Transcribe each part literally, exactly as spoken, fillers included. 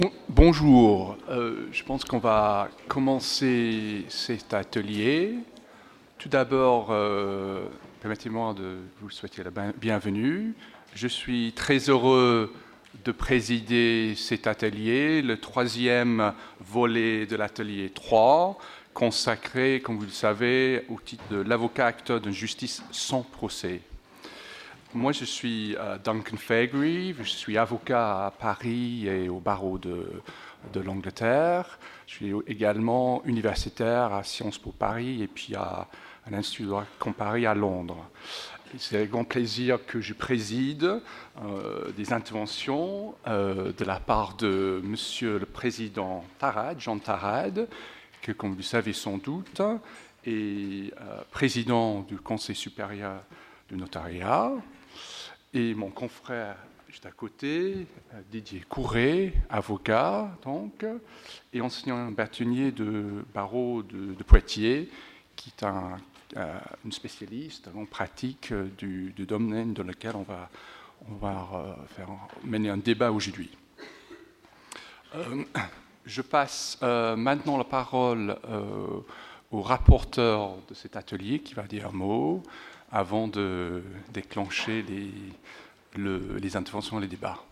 Bon- Bonjour, Euh, je pense qu'on va commencer cet atelier. Tout d'abord, euh, permettez-moi de vous souhaiter la bien- bienvenue. Je suis très heureux de présider cet atelier, le troisième volet de l'atelier trois, consacré, comme vous le savez, au titre de l'avocat acteur d'une justice sans procès. Moi, je suis euh, Duncan Faegre, je suis avocat à Paris et au barreau de, de l'Angleterre. Je suis également universitaire à Sciences Po Paris et puis à, à l'Institut de droit comparé à Londres. C'est avec grand plaisir que je préside euh, des interventions euh, de la part de Monsieur le Président Tarrade, Jean Tarrade, que, comme vous le savez sans doute, est euh, président du Conseil supérieur du notariat, et mon confrère juste à côté, Didier Couret, avocat, donc, et enseignant bâtonnier de barreau de, de Poitiers, qui est un, euh, une spécialiste en pratique du, du domaine dans lequel on va, on va euh, faire, mener un débat aujourd'hui. Euh, je passe euh, maintenant la parole euh, au rapporteur de cet atelier qui va dire un mot avant de déclencher les, le, les interventions et les débats.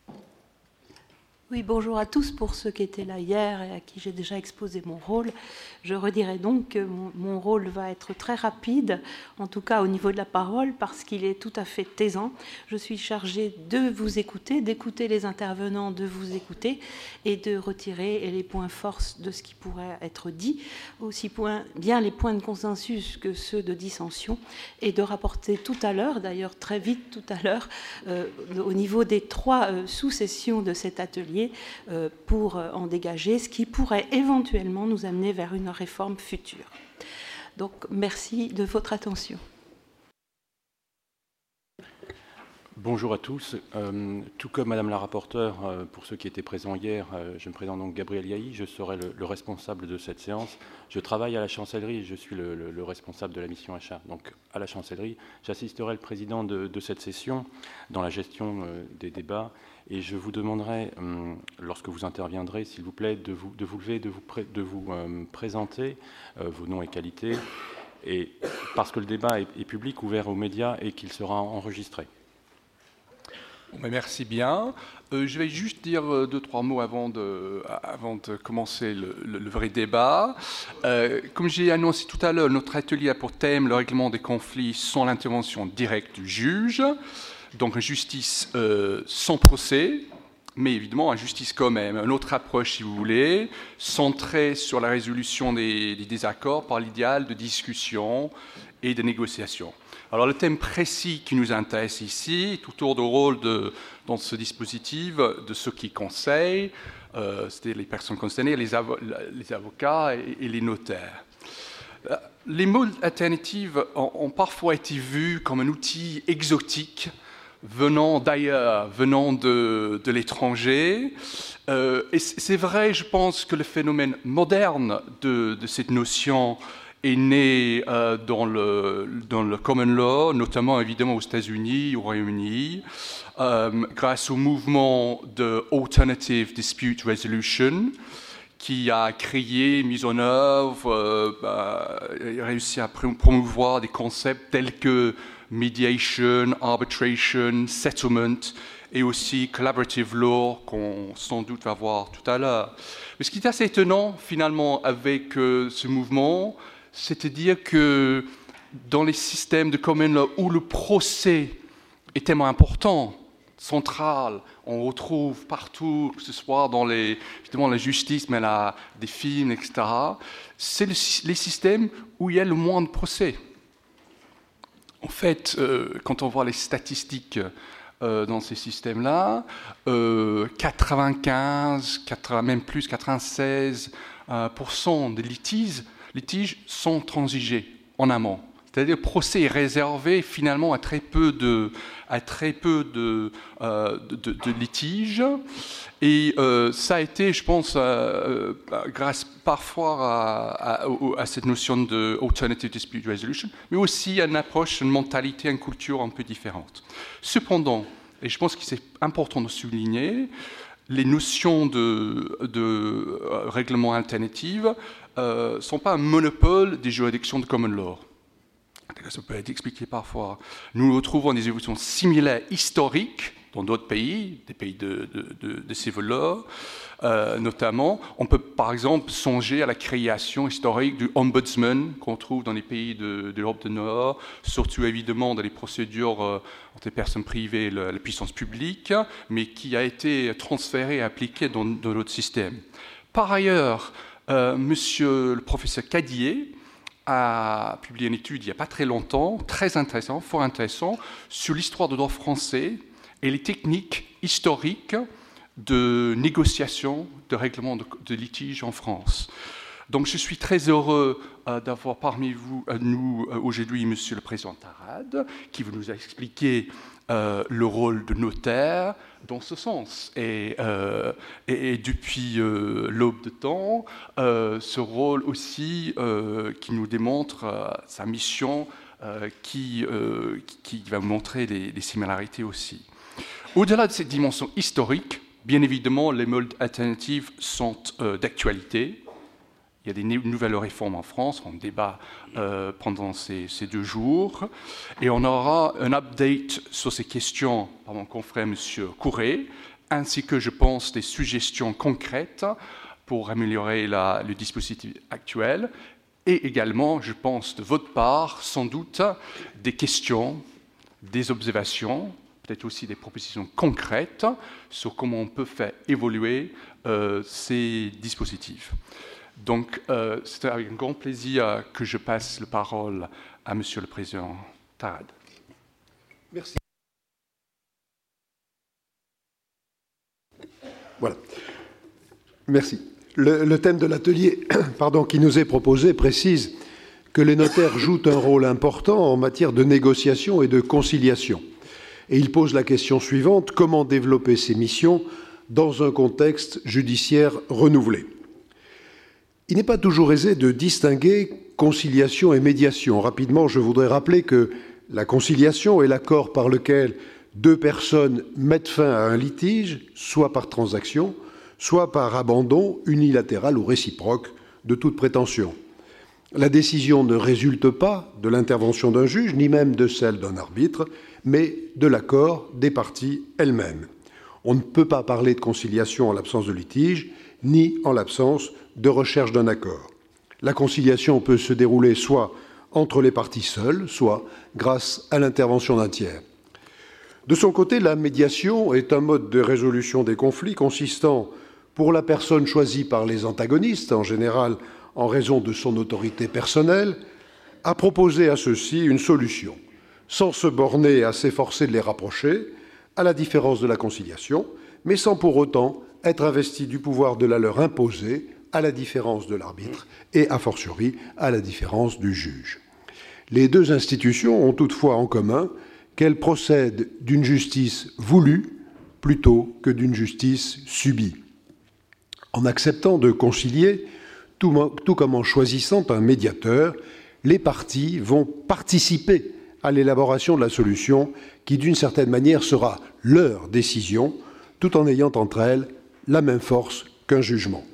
Oui, bonjour à tous pour ceux qui étaient là hier et à qui j'ai déjà exposé mon rôle. Je redirai donc que mon, mon rôle va être très rapide, en tout cas au niveau de la parole, parce qu'il est tout à fait taisant. Je suis chargée de vous écouter, d'écouter les intervenants, de vous écouter et de retirer les points forts de ce qui pourrait être dit, aussi point, bien les points de consensus que ceux de dissension, et de rapporter tout à l'heure, d'ailleurs très vite tout à l'heure, euh, au niveau des trois euh, sous-sessions de cet atelier, pour en dégager ce qui pourrait éventuellement nous amener vers une réforme future. Donc, merci de votre attention. Bonjour à tous. Euh, tout comme Madame la rapporteure, euh, pour ceux qui étaient présents hier, euh, je me présente donc Gabriel Yahi, je serai le, le responsable de cette séance. Je travaille à la chancellerie et je suis le, le, le responsable de la mission achat. Donc à la chancellerie, j'assisterai le président de, de cette session dans la gestion euh, des débats. Et je vous demanderai, euh, lorsque vous interviendrez, s'il vous plaît, de vous, de vous lever, de vous, pré de vous euh, présenter euh, vos noms et qualités, et, parce que le débat est, est public, ouvert aux médias et qu'il sera enregistré. Merci bien. Euh, je vais juste dire deux, trois mots avant de, avant de commencer le, le, le vrai débat. Euh, comme j'ai annoncé tout à l'heure, notre atelier a pour thème le règlement des conflits sans l'intervention directe du juge. Donc une justice euh, sans procès, mais évidemment une justice quand même. Une autre approche, si vous voulez, centrée sur la résolution des, des désaccords par l'idéal de discussion et de négociation. Alors le thème précis qui nous intéresse ici est autour du rôle de, dans ce dispositif de ceux qui conseillent, euh, c'est-à-dire les personnes concernées, les, avo les avocats et, et les notaires. Les modes alternatifs ont, ont parfois été vus comme un outil exotique venant d'ailleurs, venant de, de l'étranger. Euh, et c'est vrai, je pense, que le phénomène moderne de, de cette notion est né euh, dans, le, dans le common law, notamment évidemment aux États-Unis, au Royaume-Uni, euh, grâce au mouvement de Alternative Dispute Resolution, qui a créé, mis en œuvre, euh, bah, réussi à promouvoir des concepts tels que mediation, arbitration, settlement et aussi collaborative law qu'on sans doute va voir tout à l'heure. Mais ce qui est assez étonnant finalement avec euh, ce mouvement, c'est de dire que dans les systèmes de common law où le procès est tellement important, central, on retrouve partout, que ce soit dans les, justement, la justice, mais là, des films, et cetera, c'est le, les systèmes où il y a le moins de procès. En fait, euh, quand on voit les statistiques euh, dans ces systèmes-là, euh, quatre-vingt-quinze, quatre-vingts, même plus, quatre-vingt-seize euh, pour cent des litiges, litiges sont transigés en amont. C'est-à-dire que le procès est réservé finalement à très peu de, à très peu de, euh, de, de, de litiges. Et euh, ça a été, je pense, euh, grâce parfois à, à, à cette notion de Alternative Dispute Resolution, mais aussi à une approche, une mentalité, une culture un peu différente. Cependant, et je pense que c'est important de souligner, les notions de, de euh, règlement alternatif ne euh, sont pas un monopole des juridictions de common law. Ça peut être expliqué parfois. Nous retrouvons des évolutions similaires historiques dans d'autres pays, des pays de, de, de, de civil law, euh, notamment. On peut par exemple songer à la création historique du ombudsman qu'on trouve dans les pays de, de l'Europe du Nord, surtout évidemment dans les procédures euh, entre les personnes privées et la, la puissance publique, mais qui a été transféré et appliqué dans, dans notre système. Par ailleurs, euh, monsieur le professeur Cadier a publié une étude il n'y a pas très longtemps, très intéressant, fort intéressant, sur l'histoire du droit français et les techniques historiques de négociation, de règlement de, de litige en France. Donc je suis très heureux euh, d'avoir parmi vous, euh, nous, euh, aujourd'hui, Monsieur le Président Tarade, qui vous nous a expliqué euh, le rôle de notaire dans ce sens. Et, euh, et, et depuis euh, l'aube de temps, euh, ce rôle aussi euh, qui nous démontre euh, sa mission, euh, qui, euh, qui, qui va montrer des, des similarités aussi. Au-delà de cette dimension historique, bien évidemment, les modes alternatifs sont euh, d'actualité. Il y a des nouvelles réformes en France, on débat euh, pendant ces, ces deux jours. Et on aura un update sur ces questions par mon confrère M. Courret, ainsi que, je pense, des suggestions concrètes pour améliorer la, le dispositif actuel. Et également, je pense, de votre part, sans doute, des questions, des observations, peut-être aussi des propositions concrètes sur comment on peut faire évoluer euh, ces dispositifs. Donc, euh, c'est avec un grand plaisir que je passe la parole à Monsieur le Président Tarade. Merci. Voilà. Merci. Le, le thème de l'atelier pardon, qui nous est proposé précise que les notaires jouent un rôle important en matière de négociation et de conciliation. Et il pose la question suivante: comment développer ces missions dans un contexte judiciaire renouvelé? Il n'est pas toujours aisé de distinguer conciliation et médiation. Rapidement, je voudrais rappeler que la conciliation est l'accord par lequel deux personnes mettent fin à un litige, soit par transaction, soit par abandon unilatéral ou réciproque de toute prétention. La décision ne résulte pas de l'intervention d'un juge, ni même de celle d'un arbitre, mais de l'accord des parties elles-mêmes. On ne peut pas parler de conciliation en l'absence de litige, ni en l'absence de recherche d'un accord. La conciliation peut se dérouler soit entre les parties seules, soit grâce à l'intervention d'un tiers. De son côté, la médiation est un mode de résolution des conflits consistant, pour la personne choisie par les antagonistes, en général en raison de son autorité personnelle, à proposer à ceux-ci une solution, sans se borner à s'efforcer de les rapprocher, à la différence de la conciliation, mais sans pour autant être investi du pouvoir de la leur imposer, à la différence de l'arbitre et, a fortiori, à la différence du juge. Les deux institutions ont toutefois en commun qu'elles procèdent d'une justice voulue plutôt que d'une justice subie. En acceptant de concilier, tout, tout comme en choisissant un médiateur, les parties vont participer à l'élaboration de la solution qui, d'une certaine manière, sera leur décision, tout en ayant entre elles la même force qu'un jugement.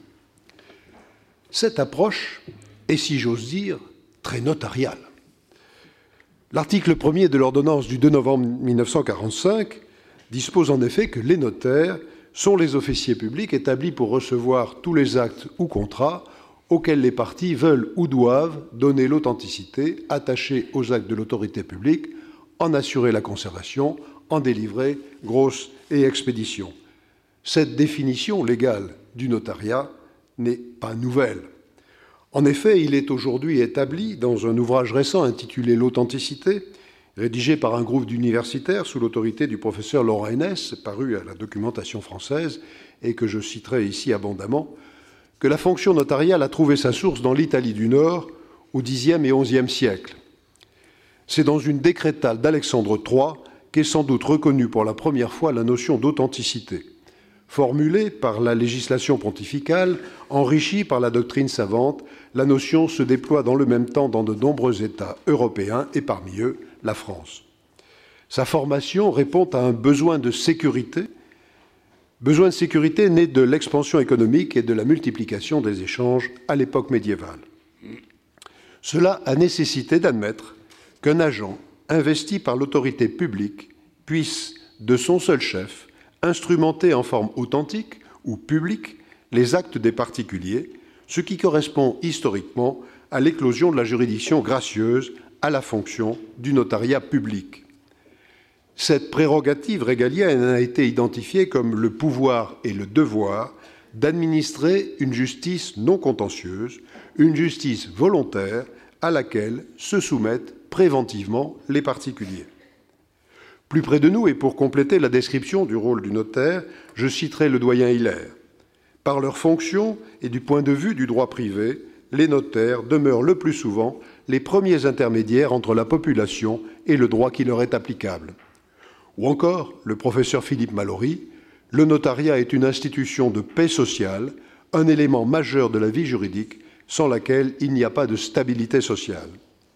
Cette approche est, si j'ose dire, très notariale. L'article premier de l'ordonnance du deux novembre mille neuf cent quarante-cinq dispose en effet que les notaires sont les officiers publics établis pour recevoir tous les actes ou contrats auxquels les parties veulent ou doivent donner l'authenticité attachée aux actes de l'autorité publique, en assurer la conservation, en délivrer grâce et expédition. Cette définition légale du notariat n'est pas nouvelle. En effet, il est aujourd'hui établi dans un ouvrage récent intitulé « L'authenticité », rédigé par un groupe d'universitaires sous l'autorité du professeur Laurent Hennès, paru à la documentation française, et que je citerai ici abondamment, que la fonction notariale a trouvé sa source dans l'Italie du Nord au dixième et onzième siècle. C'est dans une décrétale d'Alexandre trois qu'est sans doute reconnue pour la première fois la notion d'authenticité. Formulée par la législation pontificale, enrichie par la doctrine savante, la notion se déploie dans le même temps dans de nombreux États européens et parmi eux la France. Sa formation répond à un besoin de sécurité Besoin de sécurité né de l'expansion économique et de la multiplication des échanges à l'époque médiévale. Cela a nécessité d'admettre qu'un agent investi par l'autorité publique puisse, de son seul chef, instrumenter en forme authentique ou publique les actes des particuliers, ce qui correspond historiquement à l'éclosion de la juridiction gracieuse à la fonction du notariat public. Cette prérogative régalienne a été identifiée comme le pouvoir et le devoir d'administrer une justice non contentieuse, une justice volontaire à laquelle se soumettent préventivement les particuliers. Plus près de nous, et pour compléter la description du rôle du notaire, je citerai le doyen Hilaire. Par leur fonction et du point de vue du droit privé, les notaires demeurent le plus souvent les premiers intermédiaires entre la population et le droit qui leur est applicable. Ou encore, le professeur Philippe Mallory, le notariat est une institution de paix sociale, un élément majeur de la vie juridique sans laquelle il n'y a pas de stabilité sociale.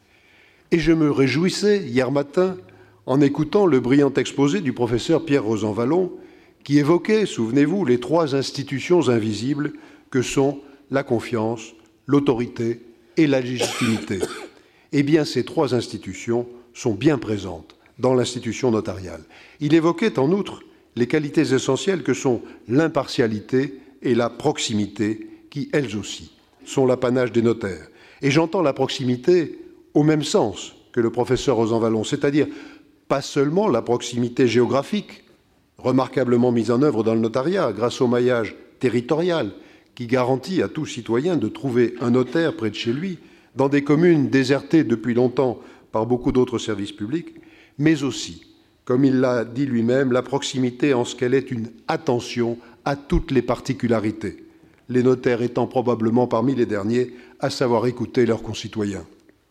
Et je me réjouissais hier matin en écoutant le brillant exposé du professeur Pierre Rosanvallon qui évoquait, souvenez-vous, les trois institutions invisibles que sont la confiance, l'autorité et la légitimité. Eh bien, ces trois institutions sont bien présentes dans l'institution notariale. Il évoquait en outre les qualités essentielles que sont l'impartialité et la proximité, qui, elles aussi, sont l'apanage des notaires. Et j'entends la proximité au même sens que le professeur Rosanvallon, c'est-à-dire pas seulement la proximité géographique, remarquablement mise en œuvre dans le notariat grâce au maillage territorial qui garantit à tout citoyen de trouver un notaire près de chez lui, dans des communes désertées depuis longtemps par beaucoup d'autres services publics, mais aussi, comme il l'a dit lui-même, la proximité en ce qu'elle est une attention à toutes les particularités, les notaires étant probablement parmi les derniers à savoir écouter leurs concitoyens.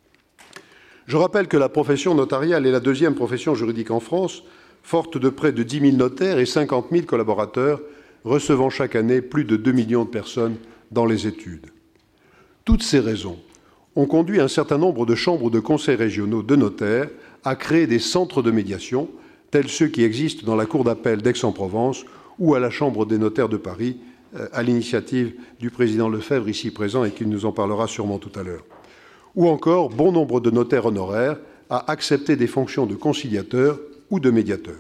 Je rappelle que la profession notariale est la deuxième profession juridique en France, forte de près de dix mille notaires et cinquante mille collaborateurs, recevant chaque année plus de deux millions de personnes dans les études. Toutes ces raisons ont conduit un certain nombre de chambres de conseils régionaux de notaires à créer des centres de médiation, tels ceux qui existent dans la Cour d'appel d'Aix-en-Provence ou à la Chambre des notaires de Paris, à l'initiative du président Lefebvre, ici présent, et qui nous en parlera sûrement tout à l'heure. Ou encore, bon nombre de notaires honoraires à accepter des fonctions de conciliateur ou de médiateur.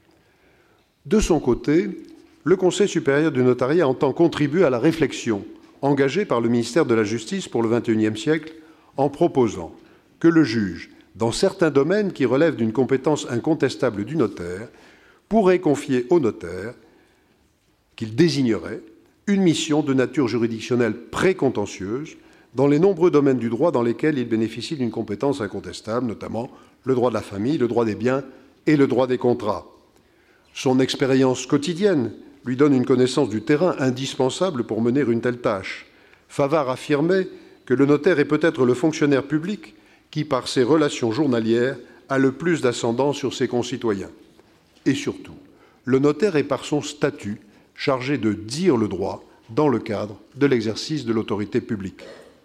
De son côté, le Conseil supérieur du notariat entend contribuer à la réflexion engagée par le ministère de la Justice pour le vingt et unième siècle en proposant que le juge, dans certains domaines qui relèvent d'une compétence incontestable du notaire, pourrait confier au notaire, qu'il désignerait, une mission de nature juridictionnelle précontentieuse dans les nombreux domaines du droit dans lesquels il bénéficie d'une compétence incontestable, notamment le droit de la famille, le droit des biens et le droit des contrats. Son expérience quotidienne lui donne une connaissance du terrain indispensable pour mener une telle tâche. Favard affirmait que le notaire est peut-être le fonctionnaire public qui, par ses relations journalières, a le plus d'ascendant sur ses concitoyens. Et surtout, le notaire est par son statut chargé de dire le droit dans le cadre de l'exercice de l'autorité publique.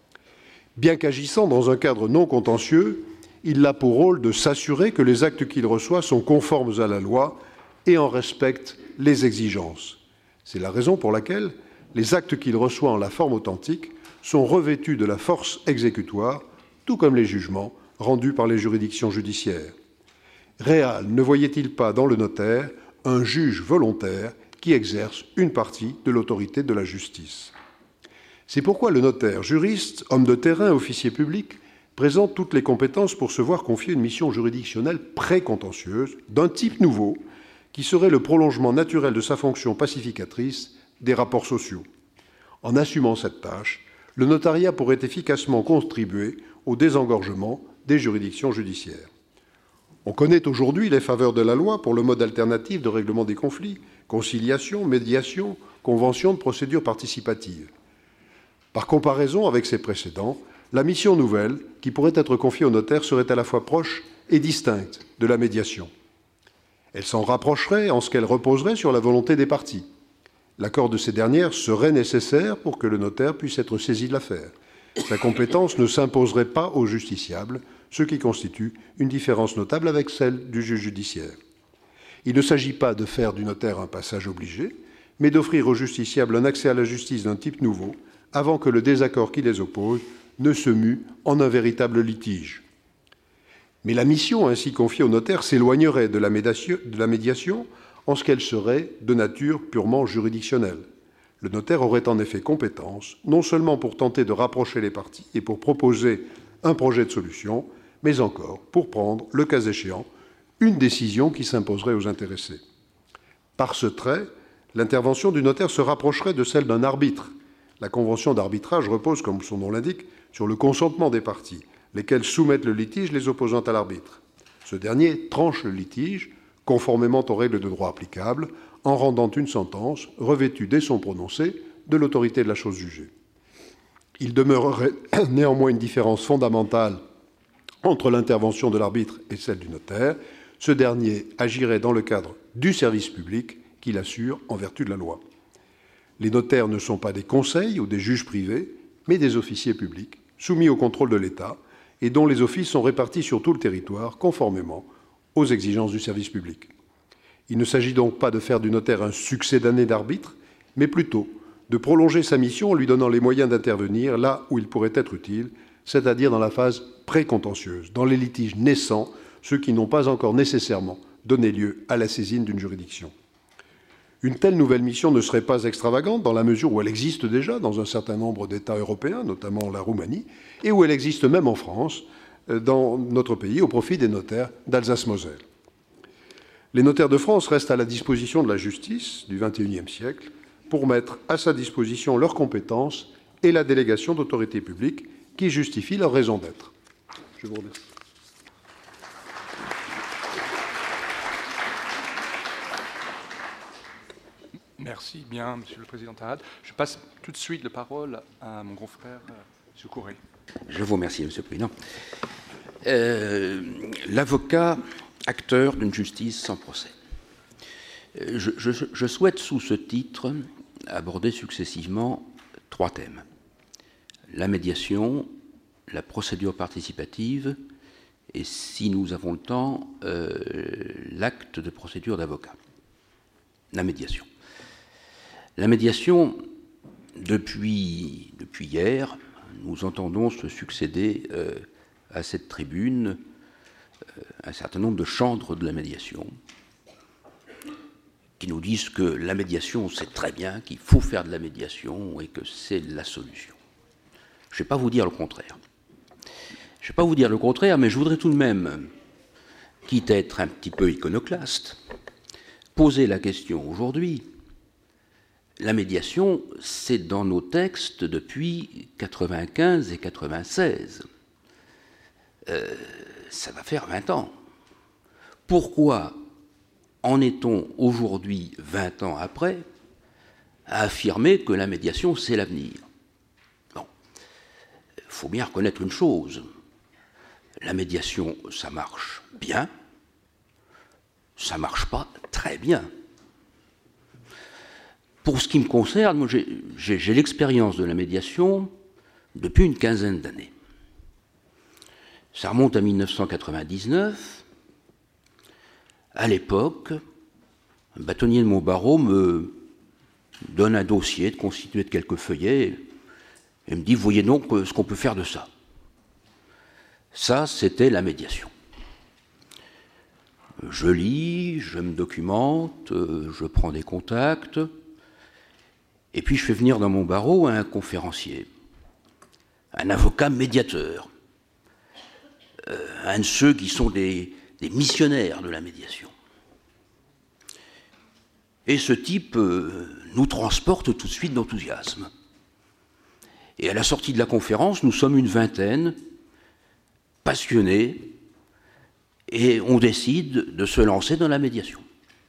Bien qu'agissant dans un cadre non contentieux, il a pour rôle de s'assurer que les actes qu'il reçoit sont conformes à la loi et en respectent les exigences. C'est la raison pour laquelle les actes qu'il reçoit en la forme authentique sont revêtus de la force exécutoire, tout comme les jugements rendus par les juridictions judiciaires. Réal ne voyait-il pas dans le notaire un juge volontaire qui exerce une partie de l'autorité de la justice? C'est pourquoi le notaire, juriste, homme de terrain, officier public, présente toutes les compétences pour se voir confier une mission juridictionnelle précontentieuse d'un type nouveau qui serait le prolongement naturel de sa fonction pacificatrice des rapports sociaux. En assumant cette tâche, le notariat pourrait efficacement contribuer au désengorgement des juridictions judiciaires. On connaît aujourd'hui les faveurs de la loi pour le mode alternatif de règlement des conflits, conciliation, médiation, convention de procédure participative. Par comparaison avec ses précédents, la mission nouvelle, qui pourrait être confiée au notaire, serait à la fois proche et distincte de la médiation. Elle s'en rapprocherait en ce qu'elle reposerait sur la volonté des parties. L'accord de ces dernières serait nécessaire pour que le notaire puisse être saisi de l'affaire. Sa compétence ne s'imposerait pas au justiciable, ce qui constitue une différence notable avec celle du juge judiciaire. Il ne s'agit pas de faire du notaire un passage obligé, mais d'offrir aux justiciables un accès à la justice d'un type nouveau, avant que le désaccord qui les oppose ne se mue en un véritable litige. Mais la mission ainsi confiée au notaire s'éloignerait de la médiation en ce qu'elle serait de nature purement juridictionnelle. Le notaire aurait en effet compétence, non seulement pour tenter de rapprocher les parties et pour proposer un projet de solution, mais encore pour prendre, le cas échéant, une décision qui s'imposerait aux intéressés. Par ce trait, l'intervention du notaire se rapprocherait de celle d'un arbitre. La convention d'arbitrage repose, comme son nom l'indique, sur le consentement des parties, lesquelles soumettent le litige les opposant à l'arbitre. Ce dernier tranche le litige, conformément aux règles de droit applicables, en rendant une sentence revêtue dès son prononcé de l'autorité de la chose jugée. Il demeurerait néanmoins une différence fondamentale entre l'intervention de l'arbitre et celle du notaire. Ce dernier agirait dans le cadre du service public qu'il assure en vertu de la loi. Les notaires ne sont pas des conseils ou des juges privés, mais des officiers publics, soumis au contrôle de l'État et dont les offices sont répartis sur tout le territoire, conformément aux exigences du service public. Il ne s'agit donc pas de faire du notaire un succédané d'arbitre, mais plutôt de prolonger sa mission en lui donnant les moyens d'intervenir là où il pourrait être utile, c'est-à-dire dans la phase pré-contentieuse, dans les litiges naissants, ceux qui n'ont pas encore nécessairement donné lieu à la saisine d'une juridiction. Une telle nouvelle mission ne serait pas extravagante dans la mesure où elle existe déjà dans un certain nombre d'États européens, notamment la Roumanie, et où elle existe même en France, dans notre pays, au profit des notaires d'Alsace-Moselle. Les notaires de France restent à la disposition de la justice du vingt et unième siècle pour mettre à sa disposition leurs compétences et la délégation d'autorité publique qui justifie leur raison d'être. Je vous remercie. Merci bien, Monsieur le Président Tarade. Je passe tout de suite la parole à mon confrère, euh, M. Courret. Je vous remercie, Monsieur le Président. Euh, L'avocat, acteur d'une justice sans procès. Je, je, je souhaite, sous ce titre, aborder successivement trois thèmes. La médiation, la procédure participative et, si nous avons le temps, euh, l'acte de procédure d'avocat. La médiation. La médiation, depuis, depuis hier, nous entendons se succéder euh, à cette tribune euh, un certain nombre de chantres de la médiation qui nous disent que la médiation, c'est très bien, qu'il faut faire de la médiation et que c'est la solution. Je ne vais pas vous dire le contraire. Je ne vais pas vous dire le contraire, mais je voudrais tout de même, quitte à être un petit peu iconoclaste, poser la question aujourd'hui. La médiation, c'est dans nos textes depuis quatre-vingt-quinze et quatre-vingt-seize. Euh, ça va faire vingt ans. Pourquoi en est-on aujourd'hui, vingt ans après, à affirmer que la médiation, c'est l'avenir? Bon, il faut bien reconnaître une chose. La médiation, ça marche bien. Ça ne marche pas très bien. Pour ce qui me concerne, moi, j'ai, j'ai, j'ai l'expérience de la médiation depuis une quinzaine d'années. Ça remonte à mille neuf cent quatre-vingt-dix-neuf. À l'époque, un bâtonnier de mon barreau me donne un dossier constitué de quelques feuillets et me dit « Voyez donc ce qu'on peut faire de ça ». Ça, c'était la médiation. Je lis, je me documente, je prends des contacts, et puis je fais venir dans mon barreau un conférencier, un avocat médiateur, euh, un de ceux qui sont des, des missionnaires de la médiation. Et ce type euh, nous transporte tout de suite d'enthousiasme. Et à la sortie de la conférence, nous sommes une vingtaine, passionnés, et on décide de se lancer dans la médiation.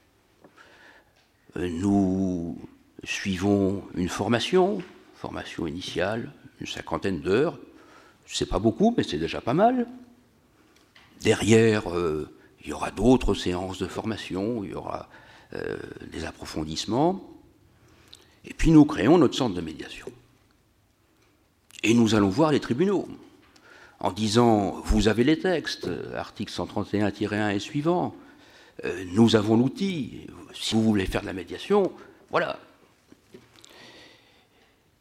Euh, nous suivons une formation, formation initiale, une cinquantaine d'heures. C'est pas beaucoup, mais c'est déjà pas mal. Derrière, euh, il y aura d'autres séances de formation, il y aura euh, des approfondissements. Et puis nous créons notre centre de médiation. Et nous allons voir les tribunaux, en disant, vous avez les textes, article cent trente et un tiret un et suivant, euh, nous avons l'outil, si vous voulez faire de la médiation, voilà,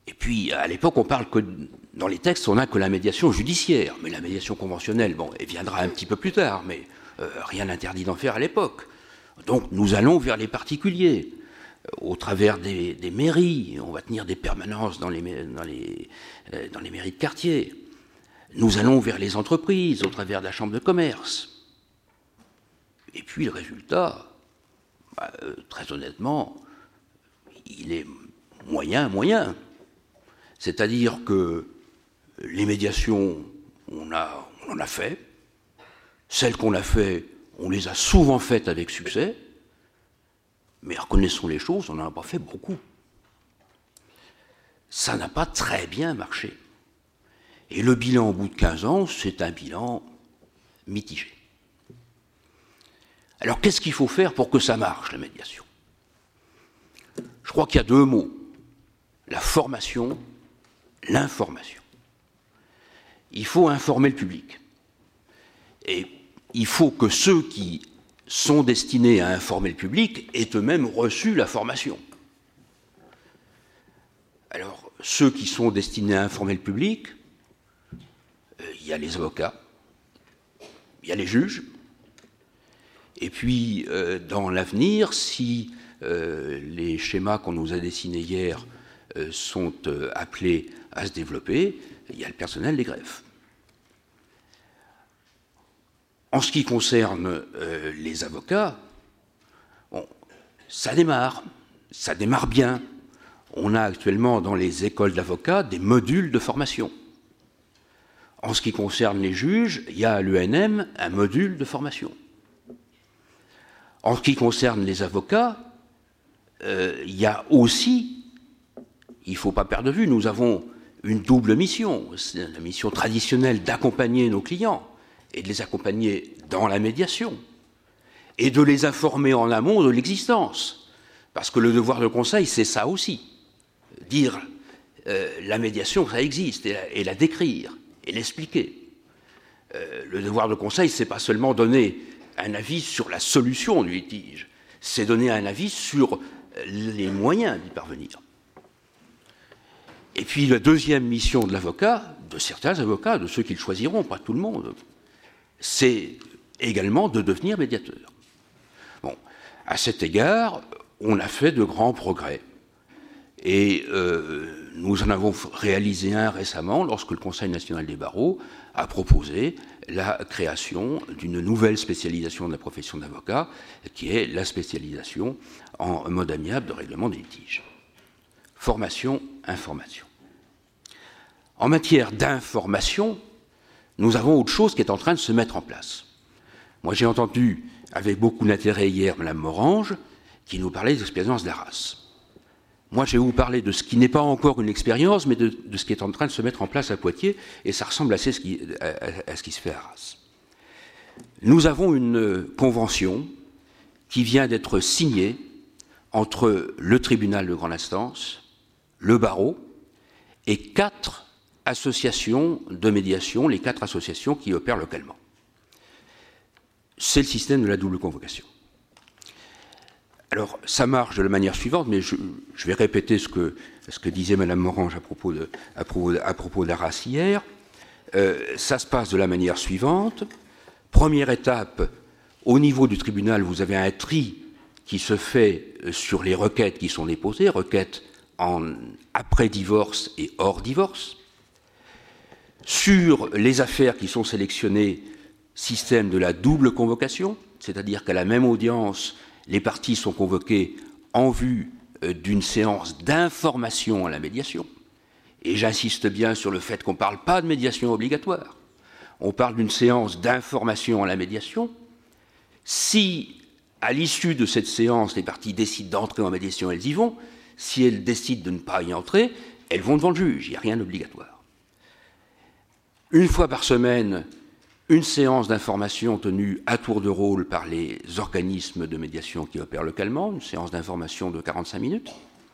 Et puis, à l'époque, on parle que, dans les textes, on n'a que la médiation judiciaire. Mais la médiation conventionnelle, bon, elle viendra un petit peu plus tard, mais euh, rien n'interdit d'en faire à l'époque. Donc, nous allons vers les particuliers, au travers des, des mairies. On va tenir des permanences dans les, dans, les, euh, dans les mairies de quartier. Nous allons vers les entreprises, au travers de la chambre de commerce. Et puis, le résultat, bah, euh, très honnêtement, il est moyen, moyen. C'est-à-dire que les médiations, on, a, on en a fait. Celles qu'on a fait, on les a souvent faites avec succès. Mais reconnaissons les choses, on n'en a pas fait beaucoup. Ça n'a pas très bien marché. Et le bilan au bout de quinze ans, c'est un bilan mitigé. Alors qu'est-ce qu'il faut faire pour que ça marche, la médiation? Je crois qu'il y a deux mots. La formation, l'information. Il faut informer le public. Et il faut que ceux qui sont destinés à informer le public aient eux-mêmes reçu la formation. Alors, ceux qui sont destinés à informer le public, euh, il y a les avocats, il y a les juges, et puis, euh, dans l'avenir, si euh, les schémas qu'on nous a dessinés hier euh, sont euh, appelés à se développer, il y a le personnel des greffes. En ce qui concerne euh, les avocats, bon, ça démarre, ça démarre bien. On a actuellement dans les écoles d'avocats des modules de formation. En ce qui concerne les juges, il y a à l'U N M un module de formation. En ce qui concerne les avocats, euh, il y a aussi, il ne faut pas perdre de vue, nous avons une double mission. C'est la mission traditionnelle d'accompagner nos clients et de les accompagner dans la médiation et de les informer en amont de l'existence. Parce que le devoir de conseil, c'est ça aussi. Dire euh, la médiation, ça existe, et la, et la décrire, et l'expliquer. Euh, le devoir de conseil, c'est pas seulement donner un avis sur la solution du litige, c'est donner un avis sur les moyens d'y parvenir. Et puis la deuxième mission de l'avocat, de certains avocats, de ceux qui le choisiront, pas tout le monde, c'est également de devenir médiateur. Bon, à cet égard, on a fait de grands progrès. Et euh, nous en avons réalisé un récemment lorsque le Conseil national des barreaux a proposé la création d'une nouvelle spécialisation de la profession d'avocat, qui est la spécialisation en mode amiable de règlement des litiges. Formation, information. En matière d'information, nous avons autre chose qui est en train de se mettre en place. Moi, j'ai entendu avec beaucoup d'intérêt hier Mme Morange, qui nous parlait des expériences d'Arras. Moi, je vais vous parler de ce qui n'est pas encore une expérience, mais de, de ce qui est en train de se mettre en place à Poitiers, et ça ressemble assez à ce qui, à, à ce qui se fait à Arras. Nous avons une convention qui vient d'être signée entre le tribunal de grande instance, le barreau, et quatre associations de médiation, les quatre associations qui opèrent localement. C'est le système de la double convocation. Alors, ça marche de la manière suivante, mais je, je vais répéter ce que, ce que disait Mme Morange à propos, de, à propos, à propos d'Arras hier. Euh, ça se passe de la manière suivante. Première étape, au niveau du tribunal, vous avez un tri qui se fait sur les requêtes qui sont déposées, requêtes en après-divorce et hors divorce. Sur les affaires qui sont sélectionnées, système de la double convocation, c'est-à-dire qu'à la même audience, les parties sont convoquées en vue d'une séance d'information à la médiation. Et j'insiste bien sur le fait qu'on ne parle pas de médiation obligatoire. On parle d'une séance d'information à la médiation. Si, à l'issue de cette séance, les parties décident d'entrer en médiation, elles y vont. Si elles décident de ne pas y entrer, elles vont devant le juge. Il n'y a rien d'obligatoire. Une fois par semaine, une séance d'information tenue à tour de rôle par les organismes de médiation qui opèrent localement, une séance d'information de quarante-cinq minutes.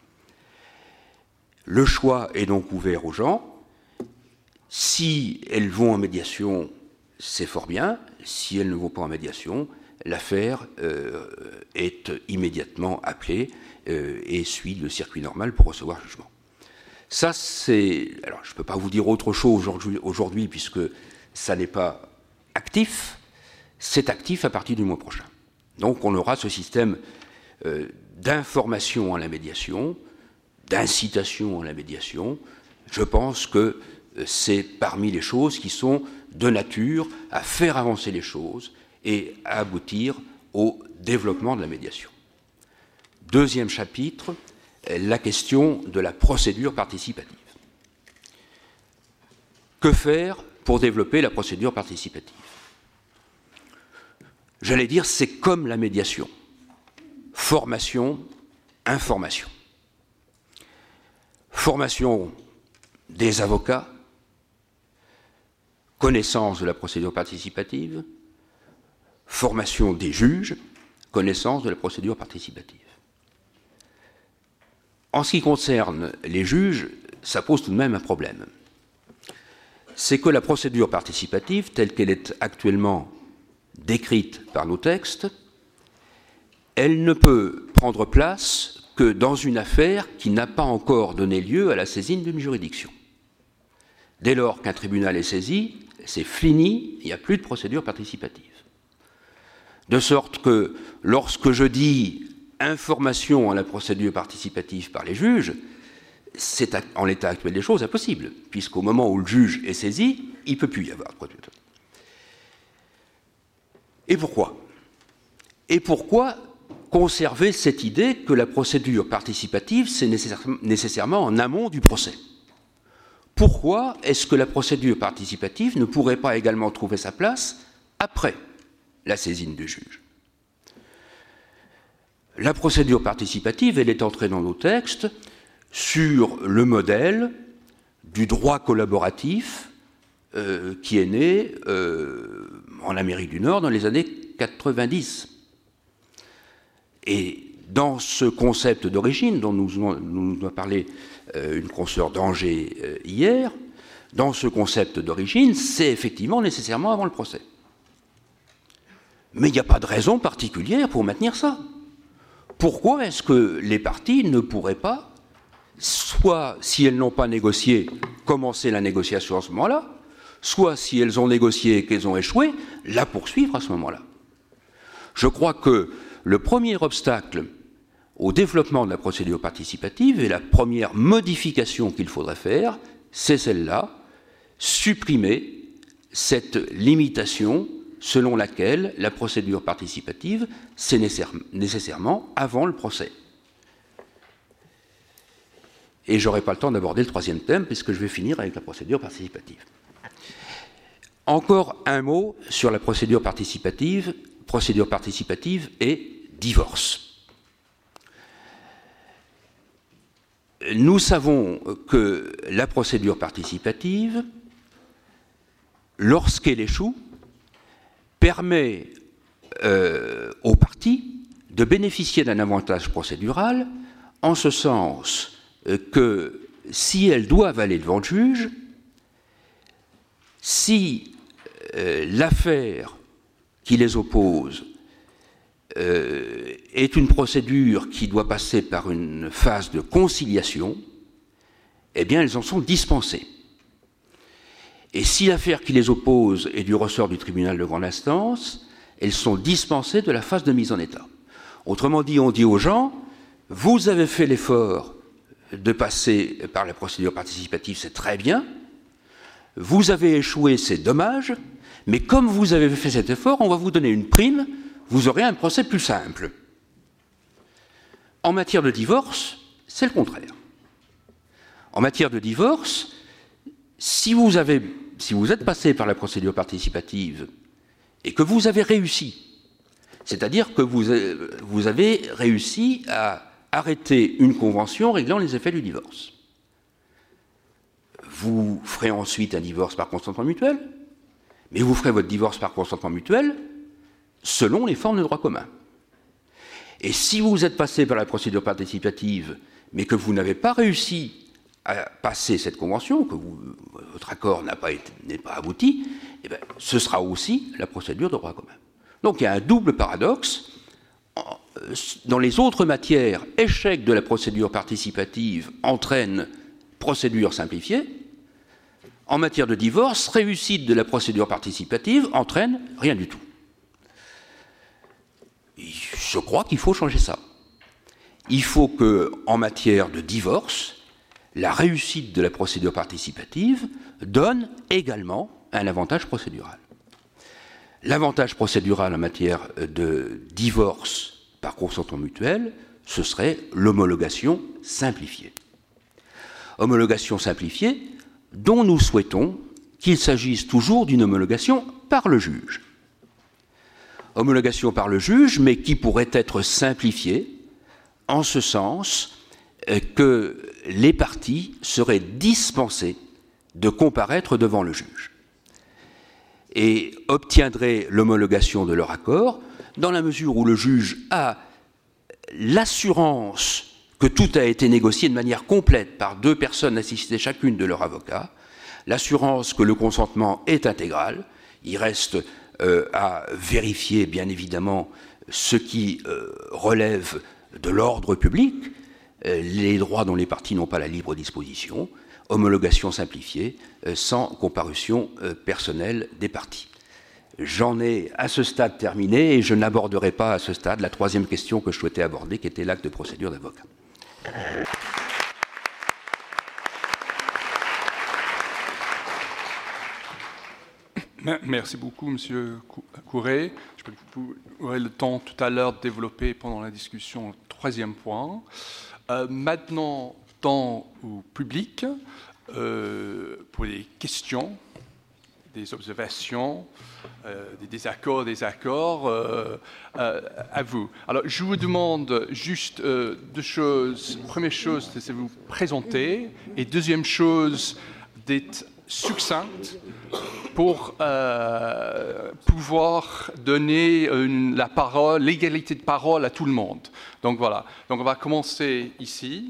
Le choix est donc ouvert aux gens. Si elles vont en médiation, c'est fort bien. Si elles ne vont pas en médiation, l'affaire euh, est immédiatement appelée euh, et suit le circuit normal pour recevoir jugement. Ça, c'est... Alors, je ne peux pas vous dire autre chose aujourd'hui, aujourd'hui puisque ça n'est pas actif. C'est actif à partir du mois prochain. Donc, on aura ce système euh, d'information à la médiation, d'incitation à la médiation. Je pense que euh, c'est parmi les choses qui sont de nature à faire avancer les choses et à aboutir au développement de la médiation. Deuxième chapitre, la question de la procédure participative. Que faire pour développer la procédure participative? J'allais dire, c'est comme la médiation. Formation, information. Formation des avocats, connaissance de la procédure participative, formation des juges, connaissance de la procédure participative. En ce qui concerne les juges, ça pose tout de même un problème. C'est que la procédure participative, telle qu'elle est actuellement décrite par nos textes, elle ne peut prendre place que dans une affaire qui n'a pas encore donné lieu à la saisine d'une juridiction. Dès lors qu'un tribunal est saisi, c'est fini, il n'y a plus de procédure participative. De sorte que lorsque je dis information à la procédure participative par les juges, c'est en l'état actuel des choses impossible, puisqu'au moment où le juge est saisi, il ne peut plus y avoir de procédure. Et pourquoi? Et pourquoi conserver cette idée que la procédure participative, c'est nécessairement en amont du procès? Pourquoi est-ce que la procédure participative ne pourrait pas également trouver sa place après la saisine du juge? La procédure participative, elle est entrée dans nos textes sur le modèle du droit collaboratif euh, qui est né euh, en Amérique du Nord dans les années quatre-vingt-dix. Et dans ce concept d'origine dont nous, nous a parlé euh, une consoeur d'Angers euh, hier, dans ce concept d'origine, c'est effectivement nécessairement avant le procès. Mais il n'y a pas de raison particulière pour maintenir ça. Pourquoi est-ce que les parties ne pourraient pas, soit si elles n'ont pas négocié, commencer la négociation à ce moment-là, soit si elles ont négocié et qu'elles ont échoué, la poursuivre à ce moment-là? Je crois que le premier obstacle au développement de la procédure participative et la première modification qu'il faudrait faire, c'est celle-là, supprimer cette limitation selon laquelle la procédure participative, c'est nécessairement avant le procès. Et je n'aurai pas le temps d'aborder le troisième thème, puisque je vais finir avec la procédure participative. Encore un mot sur la procédure participative, procédure participative et divorce. Nous savons que la procédure participative, lorsqu'elle échoue, permet euh, aux parties de bénéficier d'un avantage procédural, en ce sens euh, que si elles doivent aller devant le juge, si euh, l'affaire qui les oppose euh, est une procédure qui doit passer par une phase de conciliation, eh bien elles en sont dispensées. Et si l'affaire qui les oppose est du ressort du tribunal de grande instance, elles sont dispensées de la phase de mise en état. Autrement dit, on dit aux gens, vous avez fait l'effort de passer par la procédure participative, c'est très bien, vous avez échoué, c'est dommage, mais comme vous avez fait cet effort, on va vous donner une prime, vous aurez un procès plus simple. En matière de divorce, c'est le contraire. En matière de divorce, si vous, avez, si vous êtes passé par la procédure participative et que vous avez réussi, c'est-à-dire que vous, vous avez réussi à arrêter une convention réglant les effets du divorce, vous ferez ensuite un divorce par consentement mutuel, mais vous ferez votre divorce par consentement mutuel selon les formes de droit commun. Et si vous êtes passé par la procédure participative, mais que vous n'avez pas réussi à passer cette convention, que vous, votre accord n'a pas été, n'est pas abouti, eh bien, ce sera aussi la procédure de droit commun. Donc il y a un double paradoxe. Dans les autres matières, échec de la procédure participative entraîne procédure simplifiée. En matière de divorce, réussite de la procédure participative entraîne rien du tout. Je crois qu'il faut changer ça. Il faut que, en matière de divorce, la réussite de la procédure participative donne également un avantage procédural. L'avantage procédural en matière de divorce par consentement mutuel, ce serait l'homologation simplifiée. Homologation simplifiée dont nous souhaitons qu'il s'agisse toujours d'une homologation par le juge. Homologation par le juge, mais qui pourrait être simplifiée en ce sens que les parties seraient dispensées de comparaître devant le juge et obtiendraient l'homologation de leur accord dans la mesure où le juge a l'assurance que tout a été négocié de manière complète par deux personnes assistées chacune de leur avocat, l'assurance que le consentement est intégral. Il reste euh, à vérifier, bien évidemment, ce qui euh, relève de l'ordre public, euh, les droits dont les parties n'ont pas la libre disposition, homologation simplifiée, euh, sans comparution euh, personnelle des parties. J'en ai à ce stade terminé et je n'aborderai pas à ce stade la troisième question que je souhaitais aborder, qui était l'acte de procédure d'avocat. Merci beaucoup, Monsieur Couret. Je crois que vous aurez le temps tout à l'heure de développer pendant la discussion le troisième point. Euh, maintenant, temps au public euh, pour les questions, des observations, euh, des désaccords, des accords, euh, euh, à vous. Alors, je vous demande juste euh, deux choses. Première chose, c'est de vous présenter, et deuxième chose, d'être succincte pour euh, pouvoir donner une, la parole, l'égalité de parole à tout le monde. Donc voilà. Donc on va commencer ici.